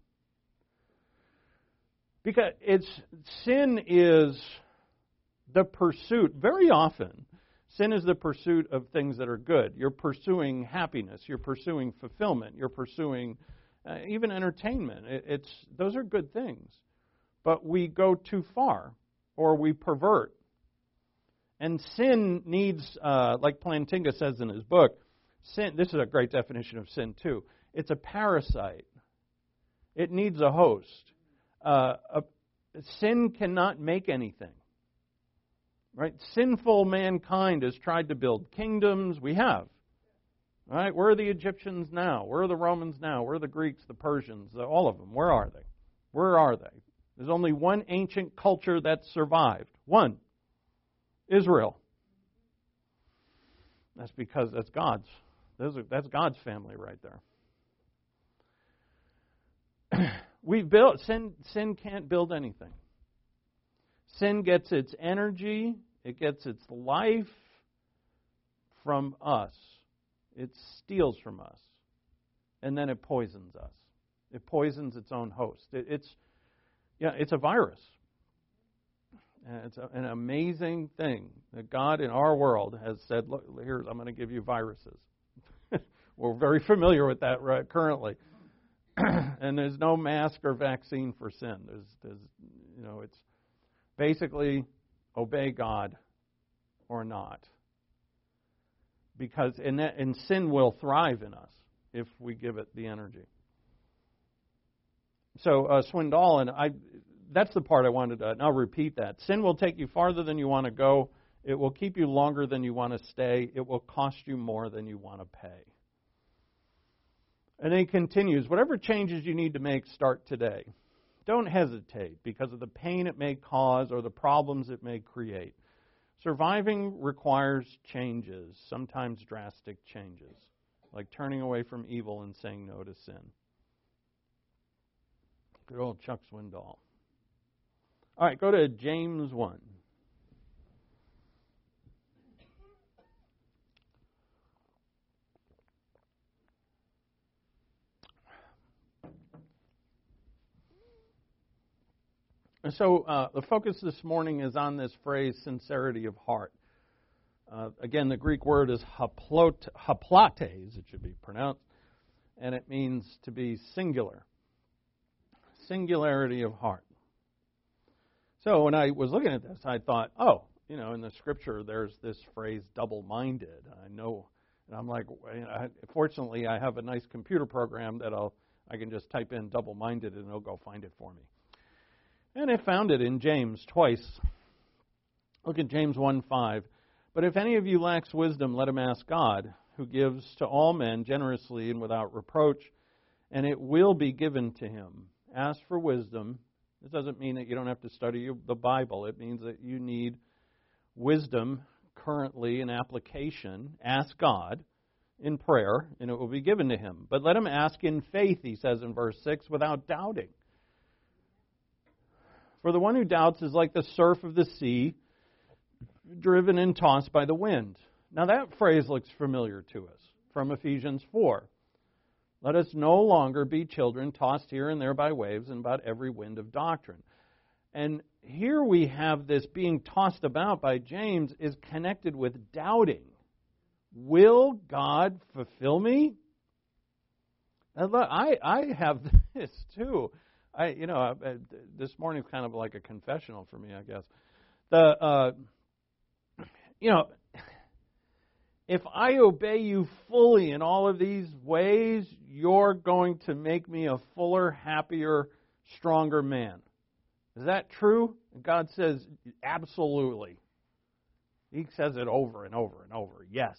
Because sin is the pursuit, very often, sin is the pursuit of things that are good. You're pursuing happiness, you're pursuing fulfillment, you're pursuing even entertainment. Those are good things. But we go too far, or we pervert. And sin needs, like Plantinga says in his book, sin. This is a great definition of sin too. It's a parasite. It needs a host. Sin cannot make anything. Right? Sinful mankind has tried to build kingdoms. We have. Right? Where are the Egyptians now? Where are the Romans now? Where are the Greeks, the Persians, all of them? Where are they? Where are they? There's only one ancient culture that survived. One. Israel. That's because that's God's. That's God's family right there. Sin can't build anything. Sin gets its energy, it gets its life from us. It steals from us. And then it poisons us. It poisons its own host. It's a virus. And it's an amazing thing that God in our world has said, look, here, I'm going to give you viruses. We're very familiar with that right currently. And there's no mask or vaccine for sin. It's basically obey God or not. Because and sin will thrive in us if we give it the energy. So Swindoll, that's the part I wanted to, and I'll repeat that. Sin will take you farther than you want to go. It will keep you longer than you want to stay. It will cost you more than you want to pay. And then he continues, whatever changes you need to make, start today. Don't hesitate because of the pain it may cause or the problems it may create. Surviving requires changes, sometimes drastic changes, like turning away from evil and saying no to sin. Good old Chuck Swindoll. All right, go to James 1. And so the focus this morning is on this phrase, sincerity of heart. Again, the Greek word is haplates, it should be pronounced, and it means to be singular. Singularity of heart. So when I was looking at this, I thought, in the Scripture there's this phrase, double-minded. I know, and I'm like, fortunately I have a nice computer program that I can just type in double-minded and it'll go find it for me. And I found it in James twice. Look at James 1:5. But if any of you lacks wisdom, let him ask God, who gives to all men generously and without reproach, and it will be given to him. Ask for wisdom. This doesn't mean that you don't have to study the Bible. It means that you need wisdom currently in application. Ask God in prayer, and it will be given to him. But let him ask in faith, he says in verse 6, without doubting. For the one who doubts is like the surf of the sea, driven and tossed by the wind. Now that phrase looks familiar to us from Ephesians 4. Let us no longer be children tossed here and there by waves and about every wind of doctrine. And here we have this being tossed about by James is connected with doubting. Will God fulfill me? And look, I have this too. This morning is kind of like a confessional for me, I guess. If I obey you fully in all of these ways, you're going to make me a fuller, happier, stronger man. Is that true? God says, absolutely. He says it over and over and over. Yes.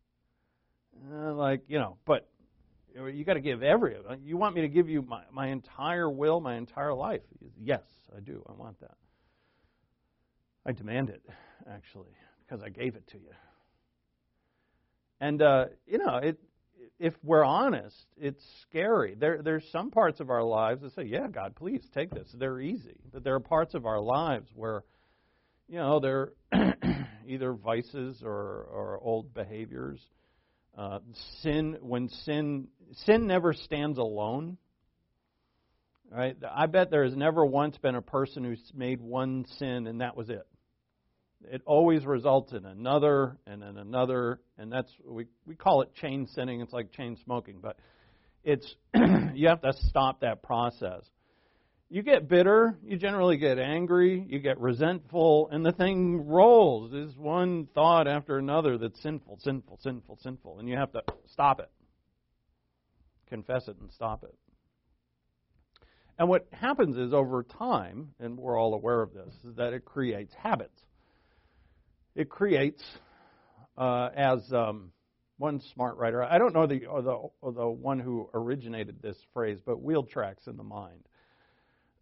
But you got to give you want me to give you my entire will, my entire life? Yes, I do. I want that. I demand it, actually, because I gave it to you. And, if we're honest, it's scary. There's some parts of our lives that say, yeah, God, please take this. They're easy. But there are parts of our lives where, they're either vices or old behaviors. Sin never stands alone. Right? I bet there has never once been a person who's made one sin and that was it. It always results in another and then another, and that's we call it chain sinning. It's like chain smoking, but it's you have to stop that process. You get bitter, you generally get angry, you get resentful, and the thing rolls. There's one thought after another that's sinful, and you have to stop it. Confess it and stop it. And what happens is over time, and we're all aware of this, is that it creates habits. It creates, as one smart writer, I don't know the one who originated this phrase, but wheel tracks in the mind.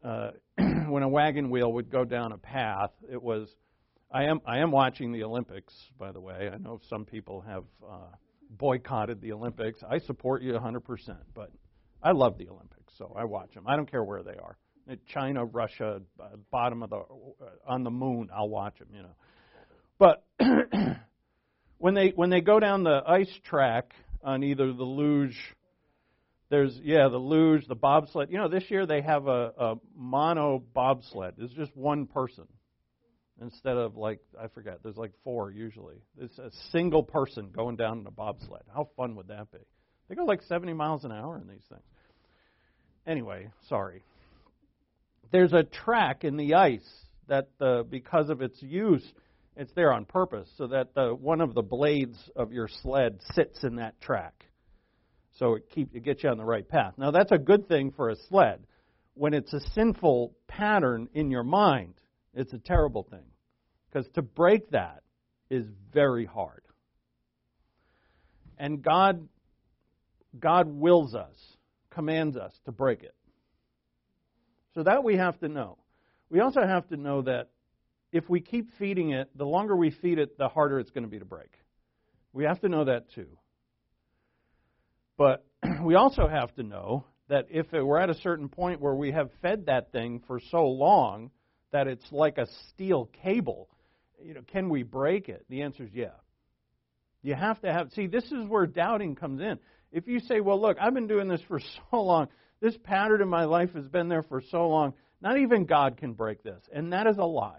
when a wagon wheel would go down a path, it was. I am watching the Olympics, by the way. I know some people have boycotted the Olympics. I support you 100%, but I love the Olympics, so I watch them. I don't care where they are. China, Russia, bottom of the on the moon, I'll watch them. But when they go down the ice track on either the luge, the luge, the bobsled. This year they have a mono bobsled. It's just one person instead of I forget. There's 4 usually. It's a single person going down in a bobsled. How fun would that be? They go 70 miles an hour in these things. Anyway, sorry. There's a track in the ice that because of its use, it's there on purpose so that one of the blades of your sled sits in that track. So it gets you on the right path. Now that's a good thing for a sled. When it's a sinful pattern in your mind, it's a terrible thing. Because to break that is very hard. And God wills us, commands us to break it. So that we have to know. We also have to know that if we keep feeding it, the longer we feed it, the harder it's going to be to break. We have to know that too. But we also have to know that if we're at a certain point where we have fed that thing for so long that it's like a steel cable, can we break it? The answer is yeah. You have to have, this is where doubting comes in. If you say, well, look, I've been doing this for so long, this pattern in my life has been there for so long, not even God can break this. And that is a lie.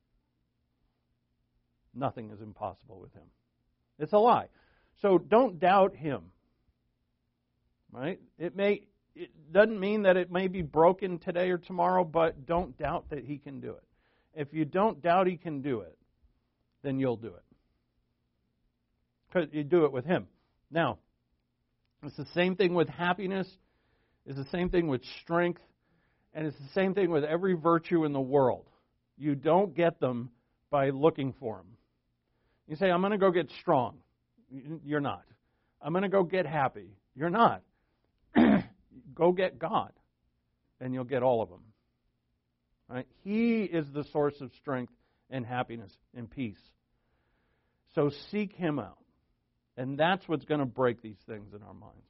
Nothing is impossible with Him. It's a lie. So don't doubt Him. Right? It doesn't mean that it may be broken today or tomorrow, but don't doubt that He can do it. If you don't doubt He can do it, then you'll do it. Because you do it with Him. Now, it's the same thing with happiness. It's the same thing with strength. And it's the same thing with every virtue in the world. You don't get them by looking for them. You say, I'm going to go get strong. You're not. I'm going to go get happy. You're not. Go get God, and you'll get all of them. Right? He is the source of strength and happiness and peace. So seek Him out. And that's what's going to break these things in our minds.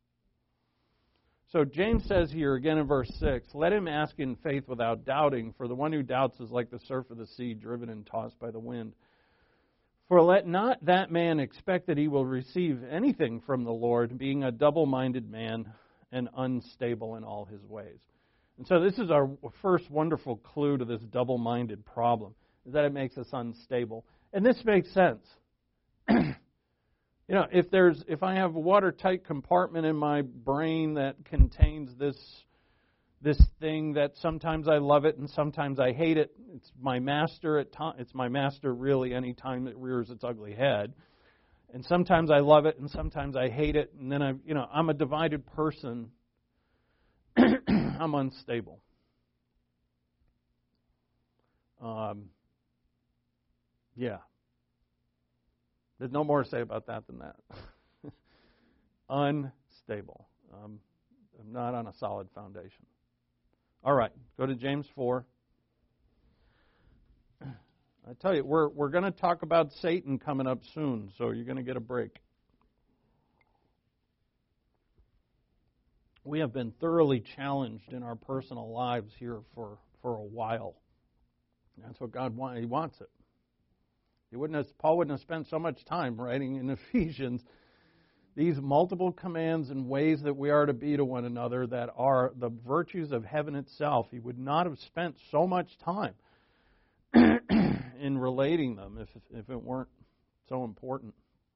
So James says here again in verse 6, let him ask in faith without doubting, for the one who doubts is like the surf of the sea, driven and tossed by the wind. For let not that man expect that he will receive anything from the Lord, being a double-minded man and unstable in all his ways. And so this is our first wonderful clue to this double-minded problem, is that it makes us unstable. And this makes sense. If I have a watertight compartment in my brain that contains this thing that sometimes I love it and sometimes I hate it, it's my master it's my master really any time it rears its ugly head. And sometimes I love it and sometimes I hate it, and then I'm a divided person. I'm unstable. There's no more to say about that than that. Unstable. I'm not on a solid foundation. All right, go to James 4. I tell you, we're going to talk about Satan coming up soon, so you're going to get a break. We have been thoroughly challenged in our personal lives here for a while. That's what God wants. He wants it. Paul wouldn't have spent so much time writing in Ephesians these multiple commands and ways that we are to be to one another that are the virtues of heaven itself. He would not have spent so much time in relating them if it weren't so important.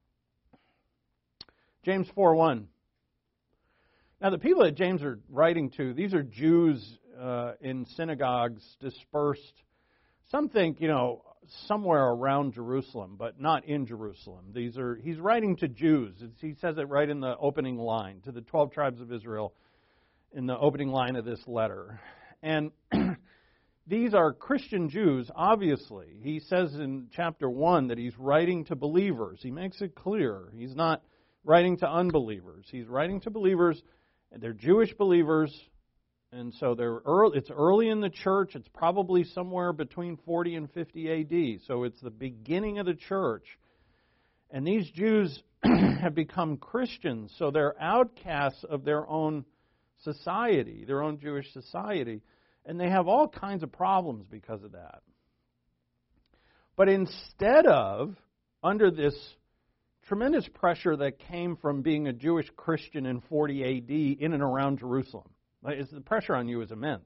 James 4:1. Now the people that James are writing to, these are Jews in synagogues dispersed. Some think, somewhere around Jerusalem, but not in Jerusalem. He's writing to Jews. He says it right in the opening line, to the 12 tribes of Israel, in the opening line of this letter. And these are Christian Jews, obviously. He says in chapter 1 that he's writing to believers. He makes it clear. He's not writing to unbelievers. He's writing to believers, and they're Jewish believers, And so it's early in the church. It's probably somewhere between 40 and 50 A.D. So it's the beginning of the church. And these Jews have become Christians, so they're outcasts of their own society, their own Jewish society. And they have all kinds of problems because of that. But instead of, under this tremendous pressure that came from being a Jewish Christian in 40 A.D. in and around Jerusalem, the pressure on you is immense.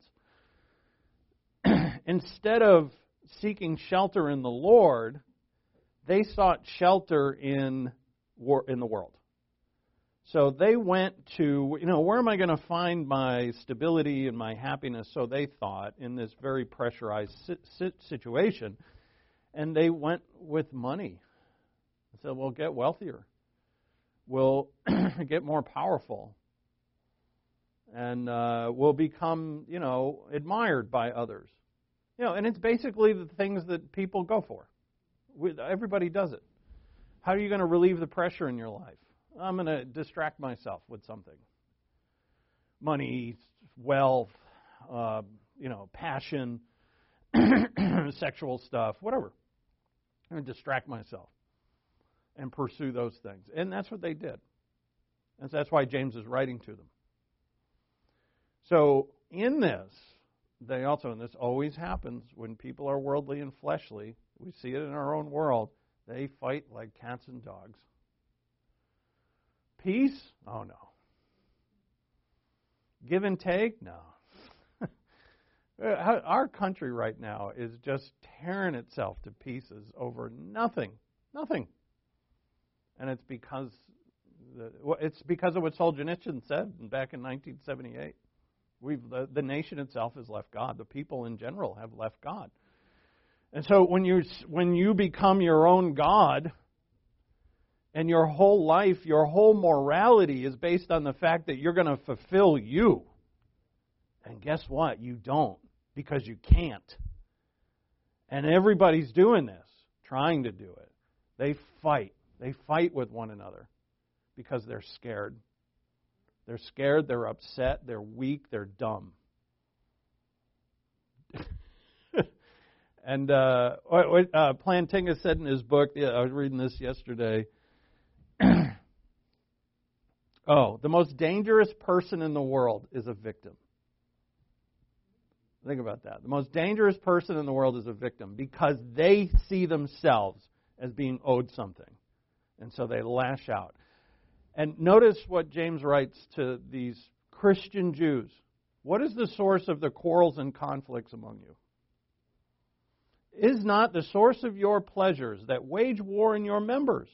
Instead of seeking shelter in the Lord, they sought shelter in the world. So they went to, where am I going to find my stability and my happiness? So they thought in this very pressurized situation, and they went with money. They said, we'll get wealthier. We'll get more powerful. And will become, admired by others. And it's basically the things that people go for. Everybody does it. How are you going to relieve the pressure in your life? I'm going to distract myself with something. Money, wealth, passion, sexual stuff, whatever. I'm going to distract myself and pursue those things. And that's what they did. And that's why James is writing to them. So in this, and this always happens when people are worldly and fleshly, we see it in our own world, they fight like cats and dogs. Peace? Oh no. Give and take? No. Our country right now is just tearing itself to pieces over nothing. Nothing. And it's because of what Solzhenitsyn said back in 1978. The nation itself has left God. The people in general have left God. And so when you become your own God, and your whole life, your whole morality is based on the fact that you're going to fulfill you. And guess what? You don't, because you can't. And everybody's doing this, trying to do it. They fight. They fight with one another because they're scared. They're scared, they're upset, they're weak, they're dumb. And Plantinga said in his book, I was reading this yesterday, the most dangerous person in the world is a victim. Think about that. The most dangerous person in the world is a victim because they see themselves as being owed something. And so they lash out. And notice what James writes to these Christian Jews. What is the source of the quarrels and conflicts among you? Is not the source of your pleasures that wage war in your members?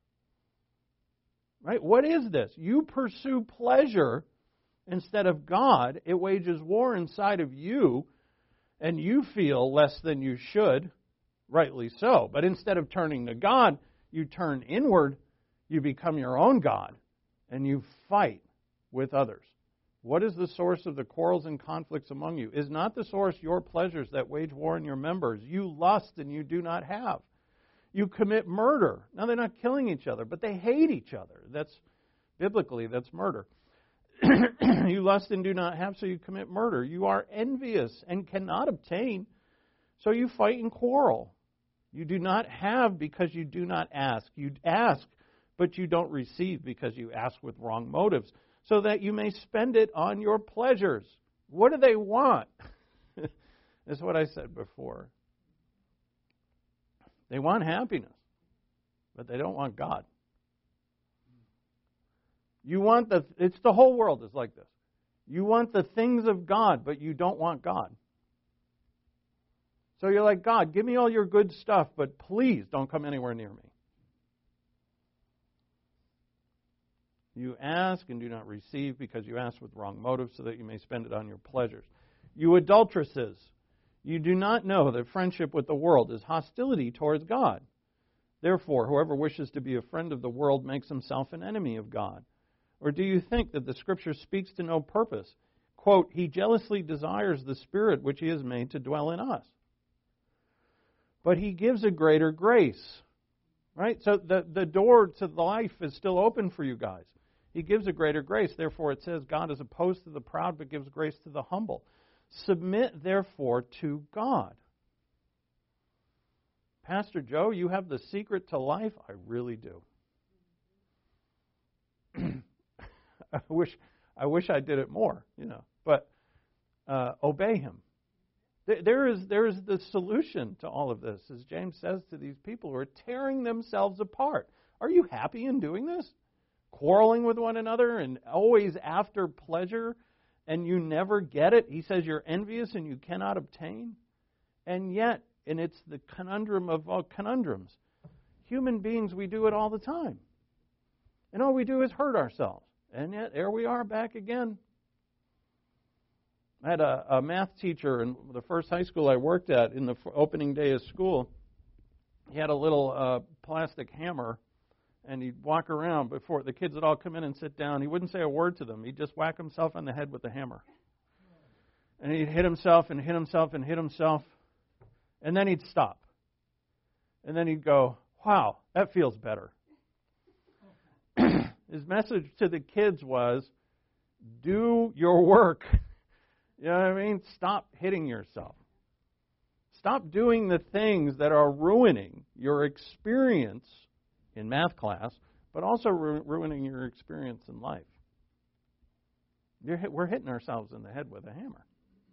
Right? What is this? You pursue pleasure instead of God. It wages war inside of you, and you feel less than you should, rightly so. But instead of turning to God, you turn inward. You become your own God, and you fight with others. What is the source of the quarrels and conflicts among you? Is not the source your pleasures that wage war in your members? You lust and you do not have. You commit murder. Now, they're not killing each other, but they hate each other. Biblically, that's murder. You lust and do not have, so you commit murder. You are envious and cannot obtain, so you fight and quarrel. You do not have because you do not ask. You ask, but you don't receive because you ask with wrong motives, so that you may spend it on your pleasures. What do they want? That's what I said before. They want happiness, but they don't want God. It's the whole world is like this. You want the things of God, but you don't want God. So you're like, God, give me all your good stuff, but please don't come anywhere near me. You ask and do not receive because you ask with wrong motives so that you may spend it on your pleasures. You adulteresses, you do not know that friendship with the world is hostility towards God. Therefore, whoever wishes to be a friend of the world makes himself an enemy of God. Or do you think that the Scripture speaks to no purpose? Quote, He jealously desires the Spirit which He has made to dwell in us. But He gives a greater grace. Right? So the door to life is still open for you guys. He gives a greater grace. Therefore, it says, God is opposed to the proud, but gives grace to the humble. Submit, therefore, to God. Pastor Joe, you have the secret to life? I really do. I wish I did it more, But obey Him. There is the solution to all of this, as James says to these people who are tearing themselves apart. Are you happy in doing this? Quarreling with one another and always after pleasure, and you never get it? He says you're envious and you cannot obtain. And yet, and it's the conundrum of all conundrums, human beings, we do it all the time. And all we do is hurt ourselves. And yet, there we are back again. I had a math teacher in the first high school I worked at in the opening day of school. He had a little plastic hammer, and he'd walk around before the kids would all come in and sit down. He wouldn't say a word to them. He'd just whack himself on the head with the hammer. And he'd hit himself and hit himself and hit himself, and then he'd stop. And then he'd go, wow, that feels better. His message to the kids was, do your work. You know what I mean? Stop hitting yourself. Stop doing the things that are ruining your experience in math class, but also ruining your experience in life. We're hitting ourselves in the head with a hammer.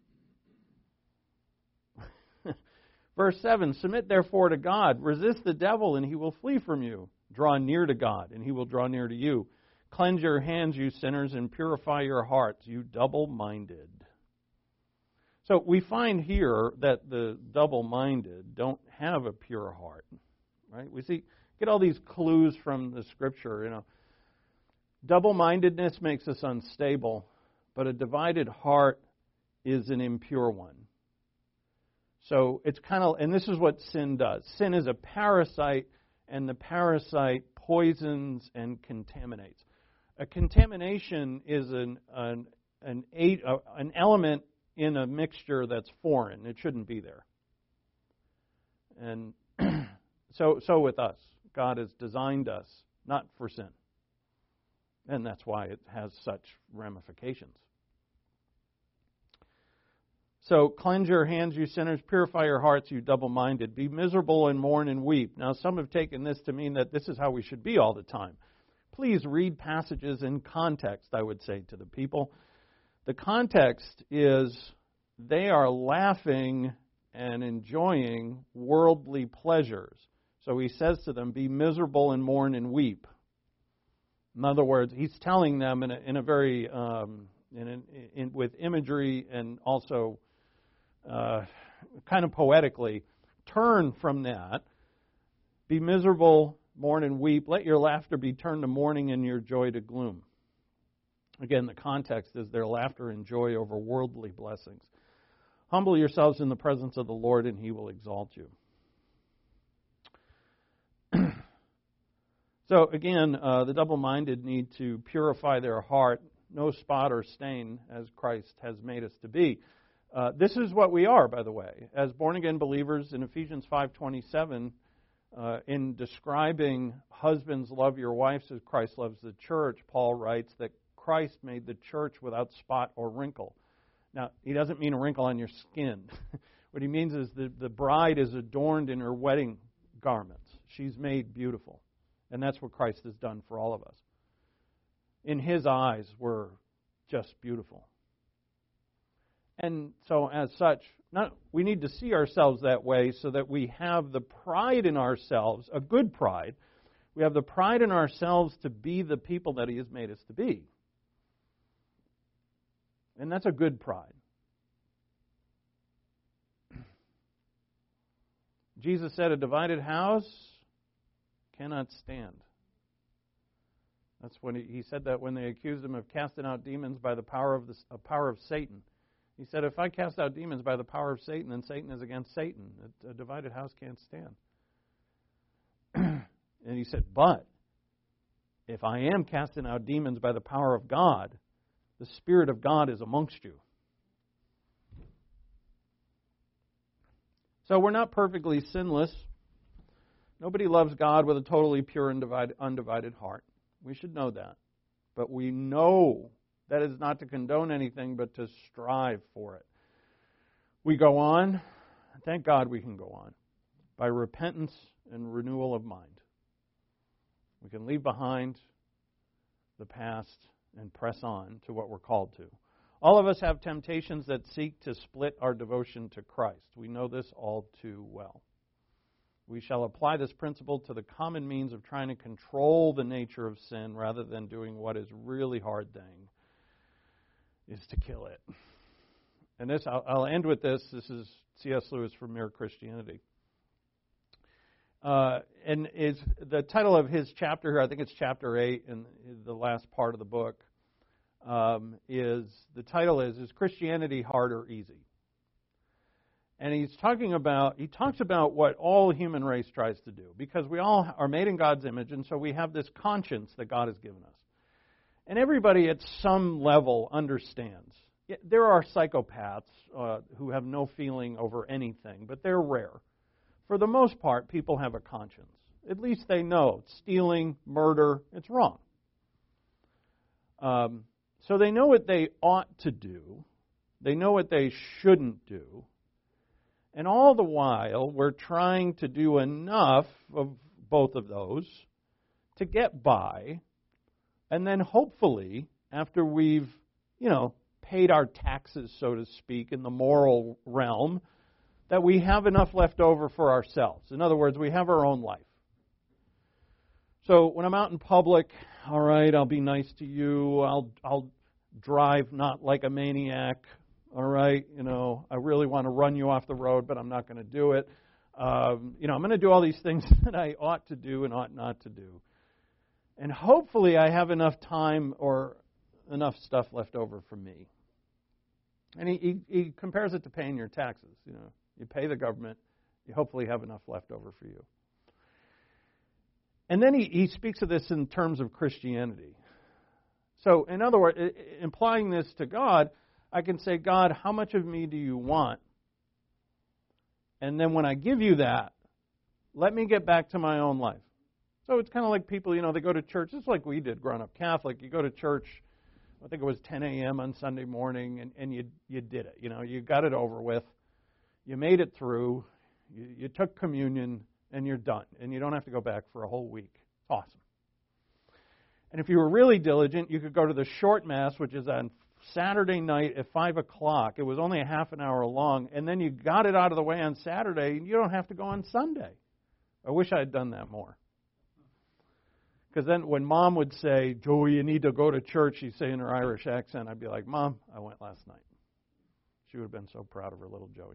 Verse 7, submit therefore to God. Resist the devil, and he will flee from you. Draw near to God, and he will draw near to you. Cleanse your hands, you sinners, and purify your hearts, you double-minded. So we find here that the double-minded don't have a pure heart, right? We get all these clues from the Scripture. Double-mindedness makes us unstable, but a divided heart is an impure one. So it's and this is what sin does. Sin is a parasite, and the parasite poisons and contaminates. A contamination is an element in a mixture that's foreign. It shouldn't be there. And so with us, God has designed us not for sin. And that's why it has such ramifications. So cleanse your hands, you sinners, purify your hearts, you double-minded. Be miserable and mourn and weep. Now, some have taken this to mean that this is how we should be all the time. Please read passages in context, I would say to the people. The context is they are laughing and enjoying worldly pleasures. So he says to them, be miserable and mourn and weep. In other words, he's telling them in a very, with imagery and also kind of poetically, turn from that. Be miserable, mourn and weep. Let your laughter be turned to mourning and your joy to gloom. Again, the context is their laughter and joy over worldly blessings. Humble yourselves in the presence of the Lord, and He will exalt you. So again, the double-minded need to purify their heart, no spot or stain, as Christ has made us to be. This is what we are, by the way. As born-again believers, in Ephesians 5:27, in describing husbands love your wives as Christ loves the church, Paul writes that Christ made the church without spot or wrinkle. Now, he doesn't mean a wrinkle on your skin. What he means is the bride is adorned in her wedding garments. She's made beautiful. And that's what Christ has done for all of us. In His eyes, we're just beautiful. And so, as such, we need to see ourselves that way so that we have the pride in ourselves, a good pride. We have the pride in ourselves to be the people that He has made us to be. And that's a good pride. Jesus said, a divided house cannot stand. That's when he said that when they accused Him of casting out demons by the power of Satan. He said, if I cast out demons by the power of Satan, then Satan is against Satan. A divided house can't stand. And He said, but if I am casting out demons by the power of God, the Spirit of God is amongst you. So we're not perfectly sinless. Nobody loves God with a totally pure and undivided heart. We should know that. But we know that is not to condone anything, but to strive for it. We go on, thank God we can go on, by repentance and renewal of mind. We can leave behind the past and press on to what we're called to. All of us have temptations that seek to split our devotion to Christ. We know this all too well. We shall apply this principle to the common means of trying to control the nature of sin rather than doing what is really hard thing, is to kill it. And this, I'll end with this. This is C.S. Lewis from Mere Christianity. And is the title of his chapter here, I think it's chapter 8 in the last part of the book, is Christianity hard or easy? And he talks about what all human race tries to do, because we all are made in God's image, and so we have this conscience that God has given us. And everybody at some level understands. There are psychopaths who have no feeling over anything, but they're rare. For the most part, people have a conscience. At least they know stealing, murder, it's wrong. So they know what they ought to do. They know what they shouldn't do. And all the while, we're trying to do enough of both of those to get by. And then hopefully, after we've, paid our taxes, so to speak, in the moral realm, that we have enough left over for ourselves. In other words, we have our own life. So when I'm out in public, all right, I'll be nice to you. I'll drive not like a maniac. All right, I really want to run you off the road, but I'm not going to do it. I'm going to do all these things that I ought to do and ought not to do. And hopefully I have enough time or enough stuff left over for me. And he compares it to paying your taxes. You pay the government, you hopefully have enough left over for you. And then he speaks of this in terms of Christianity. So, in other words, implying this to God, I can say, God, how much of me do you want? And then when I give you that, let me get back to my own life. So it's kind of like people, they go to church. It's like we did growing up Catholic. You go to church, I think it was 10 a.m. on Sunday morning, and you did it. You got it over with. You made it through. You took communion, and you're done. And you don't have to go back for a whole week. It's awesome. And if you were really diligent, you could go to the short Mass, which is on Saturday night at 5 o'clock. It was only a half an hour long, and then you got it out of the way on Saturday, and you don't have to go on Sunday. I wish I had done that more. Because then when Mom would say, Joey, you need to go to church, she'd say in her Irish accent, I'd be like, Mom, I went last night. She would have been so proud of her little Joey.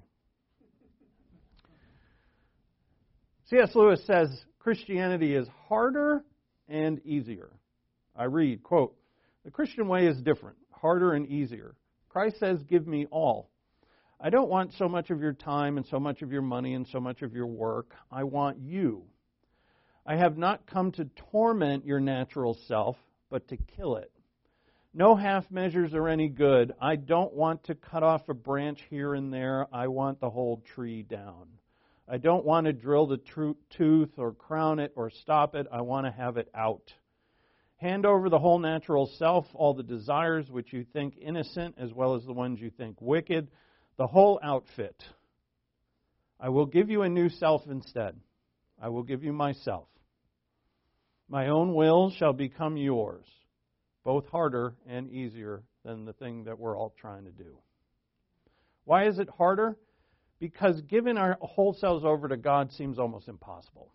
C.S. Lewis says, Christianity is harder and easier. I read, quote, the Christian way is different, harder and easier. Christ says, give me all. I don't want so much of your time and so much of your money and so much of your work. I want you. I have not come to torment your natural self, but to kill it. No half measures are any good. I don't want to cut off a branch here and there. I want the whole tree down. I don't want to drill the tooth or crown it or stop it. I want to have it out. Hand over the whole natural self, all the desires which you think innocent as well as the ones you think wicked, the whole outfit. I will give you a new self instead. I will give you myself. My own will shall become yours, both harder and easier than the thing that we're all trying to do. Why is it harder? Because giving our whole selves over to God seems almost impossible.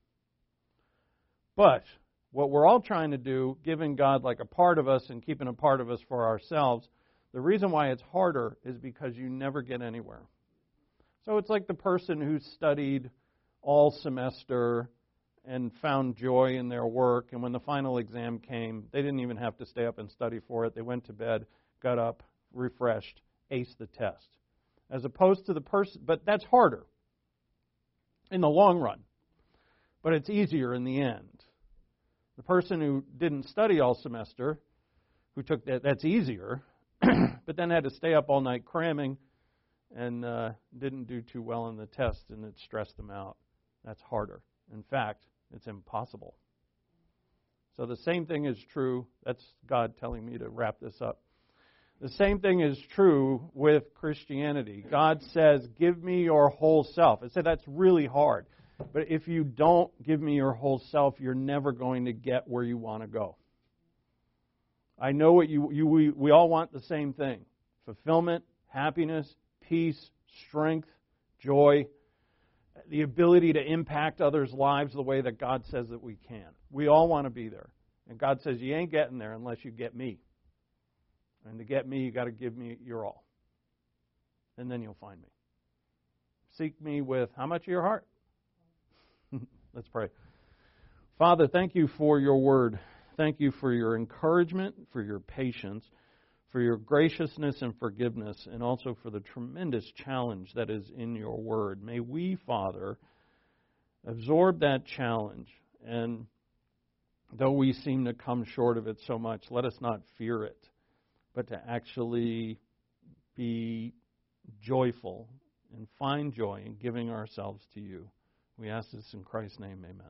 But what we're all trying to do, giving God like a part of us and keeping a part of us for ourselves, the reason why it's harder is because you never get anywhere. So it's like the person who studied all semester and found joy in their work, and when the final exam came, they didn't even have to stay up and study for it. They went to bed, got up, refreshed, aced the test. As opposed to the person, but that's harder in the long run, but it's easier in the end. The person who didn't study all semester, who took that's easier, but then had to stay up all night cramming and didn't do too well in the test, and it stressed them out. That's harder. In fact, it's impossible. So the same thing is true. That's God telling me to wrap this up. The same thing is true with Christianity. God says, give me your whole self. I said that's really hard. But if you don't give me your whole self, you're never going to get where you want to go. I know what we all want the same thing. Fulfillment, happiness, peace, strength, joy, the ability to impact others' lives the way that God says that we can. We all want to be there. And God says, you ain't getting there unless you get me. And to get me, you got to give me your all. And then you'll find me. Seek me with how much of your heart? Let's pray. Father, thank you for your word. Thank you for your encouragement, for your patience, for your graciousness and forgiveness, and also for the tremendous challenge that is in your word. May we, Father, absorb that challenge. And though we seem to come short of it so much, let us not fear it, but to actually be joyful and find joy in giving ourselves to you. We ask this in Christ's name, amen.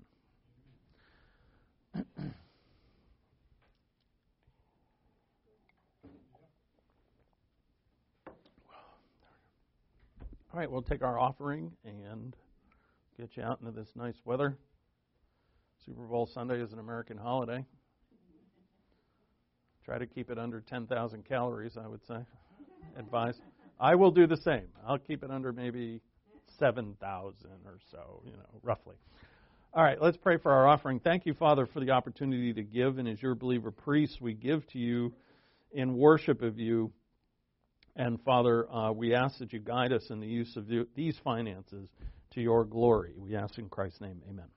All right, we'll take our offering and get you out into this nice weather. Super Bowl Sunday is an American holiday. Try to keep it under 10,000 calories, I would say. Advise. I will do the same. I'll keep it under maybe 7,000 or so, roughly. All right, let's pray for our offering. Thank you, Father, for the opportunity to give. And as your believer priests, we give to you in worship of you. And, Father, we ask that you guide us in the use of these finances to your glory. We ask in Christ's name, amen.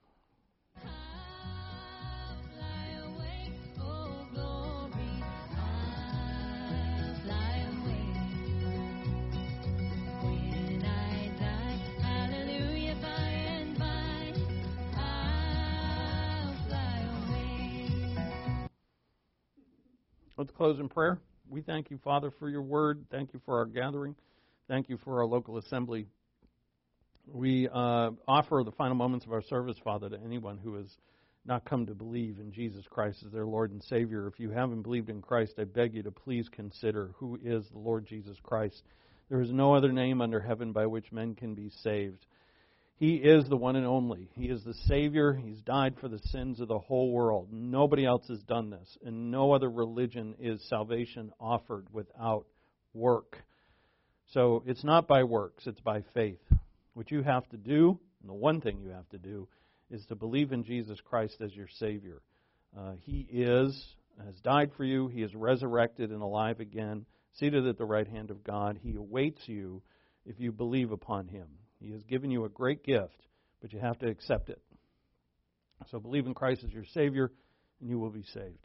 Let's close in prayer. We thank you, Father, for your word. Thank you for our gathering. Thank you for our local assembly. We offer the final moments of our service, Father, to anyone who has not come to believe in Jesus Christ as their Lord and Savior. If you haven't believed in Christ, I beg you to please consider who is the Lord Jesus Christ. There is no other name under heaven by which men can be saved. He is the one and only. He is the Savior. He's died for the sins of the whole world. Nobody else has done this, and no other religion is salvation offered without work. So it's not by works, it's by faith. What you have to do, and the one thing you have to do, is to believe in Jesus Christ as your Savior. He has died for you. He is resurrected and alive again, seated at the right hand of God. He awaits you if you believe upon Him. He has given you a great gift, but you have to accept it. So believe in Christ as your Savior, and you will be saved.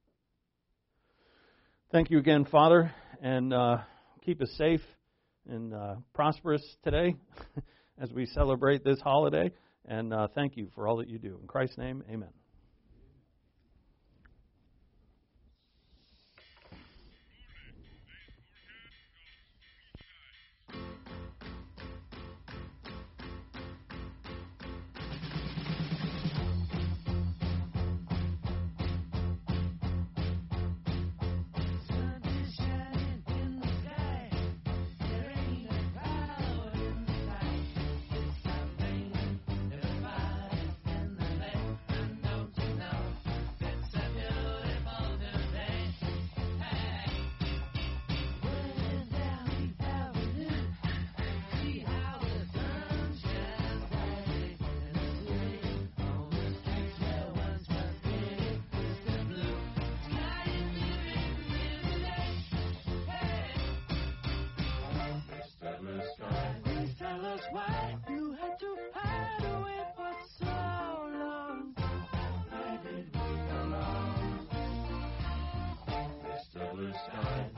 Thank you again, Father, and keep us safe and prosperous today as we celebrate this holiday. And thank you for all that you do. In Christ's name, amen. Why you had to hide away for so long? Why did we go wrong? Mr. Blue Sky.